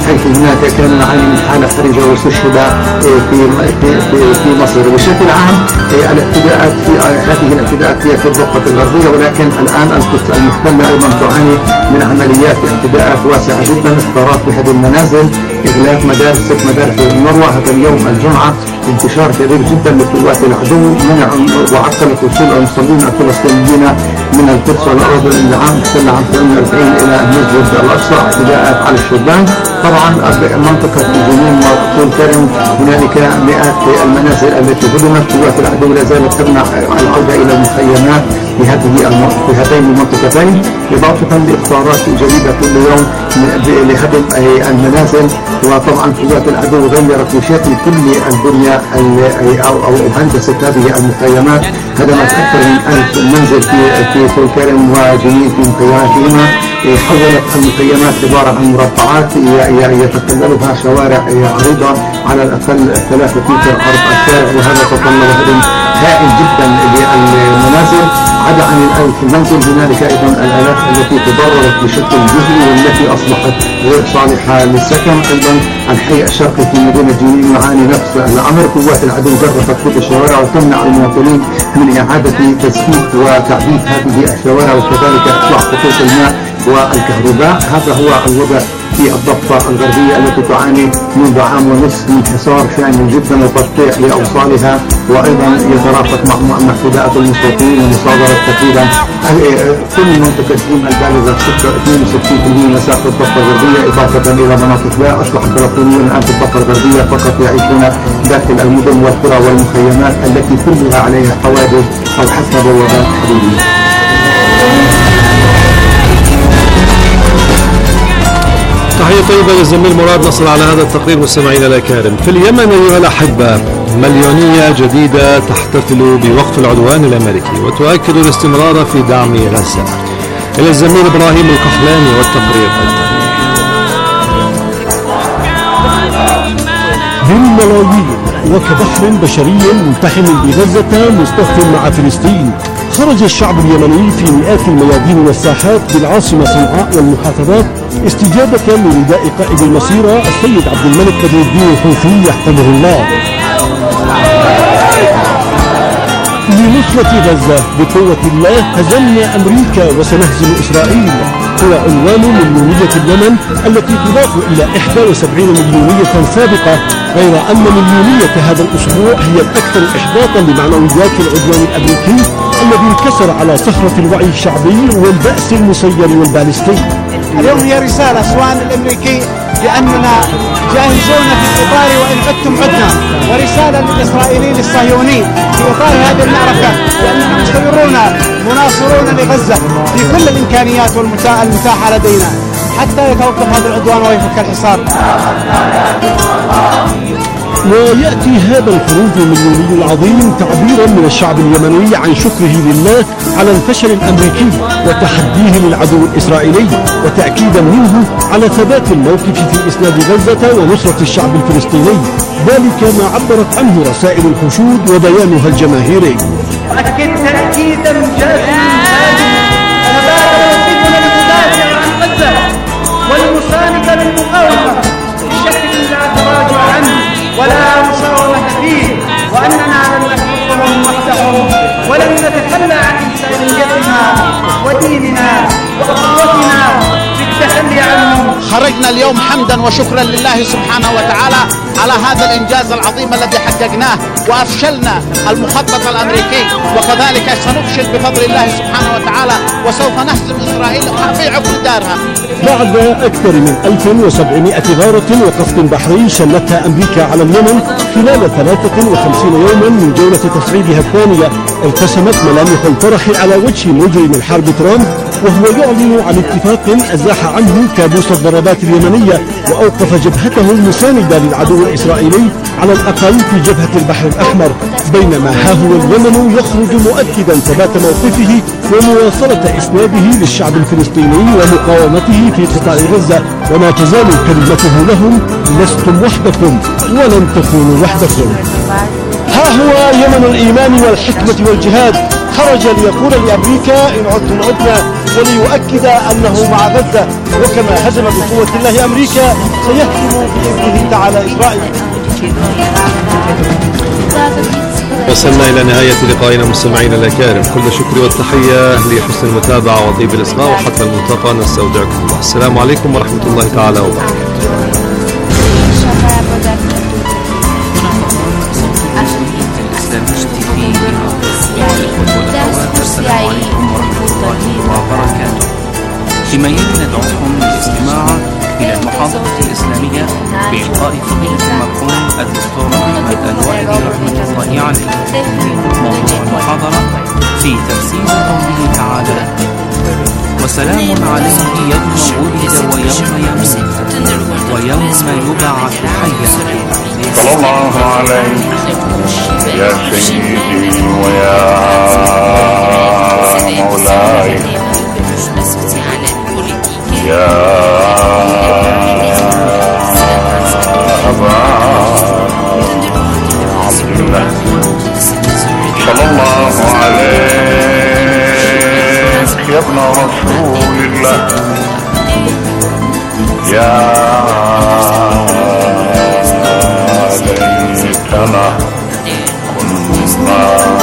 حيث هناك كان يعاني من حالة حرجة واستشهد في في في مصر. بشكل عام الاعتداءات في هذه الاعتداءات هي في الضفة الغربية، ولكن الآن القدس المحتلة أيضا تعاني من عمليات اعتداءات واسعة جدا، اختراق بهذه المنازل، إغلاق مدارس ست مدارس المروة هذا اليوم الجمعة، انتشار كبير جدا لقوات العدو، منع وعطلت وصول المصلين الفلسطينيين من القدس والأرض العام احتل عام ثمانية وأربعين إلى المسجد الأقصى، اعتداءات على الشبان. طبعا منطقة جنين وطول كرم هنالك مئات المنازل التي هدمت، قوات العدو لا زالت تمنع العودة إلى المخيمات في هذه في هاتين المنطقتين، إضافة لإخبارات جديدة كل يوم لهدم المنازل. وطبعا قوات العدو غيرت بشكل كل البنية أو أو هندسة هذه المخيمات، هدمت أكثر من ألف منزل في في طول كرم وجنين في مخيماتهما، حولت المخيمات عبارة عن مربعات يتقلبها شوارع عريضة على الأقل ثلاثة متر عرض الشارع، وهذا تطلب هدم هائل جدا للمنازل. عدا عن الألف منزل هنالك أيضا الآلاف التي تضررت بشكل جزئي والتي أصبحت غير صالحة للسكن. أيضا الحي الشرقي في مدينة جنين يعاني نفس الأمر، قوات العدو جرفت كل الشوارع وتمنع المواطنين من إعادة تسكيك وتعديل هذه الشوارع، وكذلك إقطاع خطوط الماء والكهرباء. هذا هو الوضع في الضفة الغربية التي تعاني منذ عام ونصف من حصار شامل جدا وتقطيع لأوصالها، وأيضا يترافق مع اعتداءات المستوطنين ومصادرة تقريبا كل منطقة جنين البالغة اثنين وستين بالمئة مساحة الضفة الغربية، إضافة إلى مناطق لا أصبح الفلسطينيون الآن في الضفة الغربية فقط يعيشون داخل المدن والقرى والمخيمات التي كلها عليها حواجز أو حتى بوابات حدودية. تحية طيبة للزميل مراد نصر على هذا التقرير. مستمعينا الأكارم، في اليمن أيها الأحبة مليونية جديدة تحتفل بوقف العدوان الأمريكي وتؤكد الاستمرار في دعم غزة. إلى الزميل إبراهيم القحلاني والتقرير. بالملايين وكبحر بشري ملتحم بغزة مصطف مع فلسطين، خرج الشعب اليمني في مئات الميادين والساحات بالعاصمة صنعاء والمحافظات استجابة لنداء قائد المسيرة السيد عبد الملك بدر الدين الحوثي يحفظه الله لنصرة غزة. بقوة الله هزمنا أمريكا وسنهزم إسرائيل، هو عنوان مليونية اليمن التي تضاف إلى إحدى وسبعين مليونية سابقة، غير أن مليونية هذا الأسبوع هي الأكثر إحباطا لمعنويات العدوان الأمريكي الذي انكسر على صخرة الوعي الشعبي والبأس المسير والبالستي. اليوم هي رسالة سواء الأمريكي بأننا جاهزون في الإطار وإن عدتم عدنا، ورسالة للإسرائيليين الصهيونيين في إطار هذه المعركة بأننا مستمرون مناصرون لغزة بكل الإمكانيات والمتاحة لدينا حتى يتوقف هذا العدوان ويفك الحصار. ويأتي هذا الخروج المليوني العظيم تعبيرا من الشعب اليمني عن شكره لله على الفشل الأمريكي وتحديه للعدو الإسرائيلي، وتأكيدا منه على ثبات الموقف في إسناد غزة ونصرة الشعب الفلسطيني، ذلك ما عبرت عنه رسائل الحشود وبيانها الجماهيري. أكد تأكيدا جازما والمساندة للمقاومة بشكل لا تراجع عنه ولا مساومة فيه، وأننا لن نتركهم وحدهم ولن نتخلى عن إنسانيتنا وديننا وأخوتنا بالتخلي عنهم. خرجنا اليوم حمدا وشكرا لله سبحانه وتعالى على هذا الإنجاز العظيم الذي حققناه وأفشلنا المخطط الأمريكي، وكذلك سنفشل بفضل الله سبحانه وتعالى وسوف نهزم إسرائيل في عقر دارها. بعد أكثر من ألف وسبعمائة غارة وقصف بحري شنتها أمريكا على اليمن خلال ثلاثة وخمسين يوما من جولة تصعيدها الثانية، ارتسمت ملامح الفرح على وجه مجرم الحرب ترامب، وهو يعلن عن اتفاق أزاح عنه كابوس الضربات اليمنية وأوقف جبهته المساندة للعدو الإسرائيلي على الأقل في جبهة البحر الأحمر، بينما ها هو اليمن يخرج مؤكدا ثبات موقفه ومواصلة إسناده للشعب الفلسطيني ومقاومته في قطاع غزة، وما تزال كلمته لهم: لستم وحدكم ولن تكونوا وحدكم. ها هو يمن الإيمان والحكمة والجهاد، خرج ليقول لأمريكا إن عدتم عدنا، وليؤكد أنه مع غزة وكما هزم بقوة الله أمريكا سيهزم بإذنه تعالى إسرائيل. وصلنا إلى نهاية لقائنا مستمعينا الأكارم، كل شكر والتحية لحسن المتابعة وطيب الإصغاء، وحتى الملتقى نستودعكم الله. السلام عليكم ورحمة الله تعالى وبركاته. فيما يلي ندعوكم للاستماع إلى المحاضرة الإسلامية بإلقاء فضيلة المرحوم الدكتور أحمد الوائلي رحمة الله عليه. موضوع المحاضرة في تفسير قوله تعالى: وسلام عليه يوم ولد ويوم يموت ويوم يبعث حيا. صلى الله عليه يا سيدي ويا مولاي يا أبا عبد الله صلى الله عليك يا ابن رسول الله يا ليتنا كنا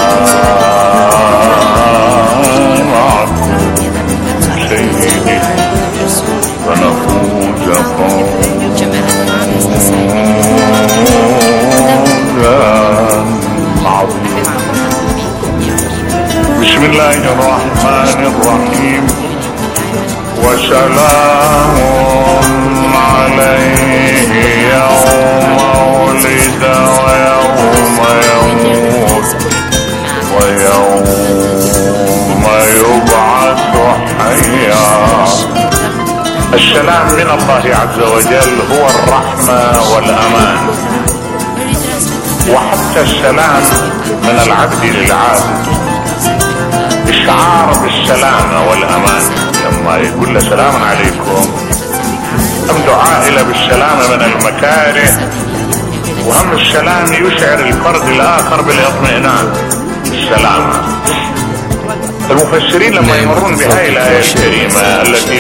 معكم سيدي فنفوز فوزا عظيما. بسم الله الرحمن الرحيم. وسلام عليه يوم ولد ويوم يموت ويوم يبعث حيا. السلام من الله عز وجل هو الرحمة والأمان، وحتى السلام من العبد للعابد، إشعار بالسلامة والأمان. لما يقول له سلام عليكم، أم دعاء إلى بالسلامة من المكاره، وهم السلام يشعر الفرد الآخر بالاطمئنان السلامة. المفسرين لما يمرون بهذه الآية الكريمة التي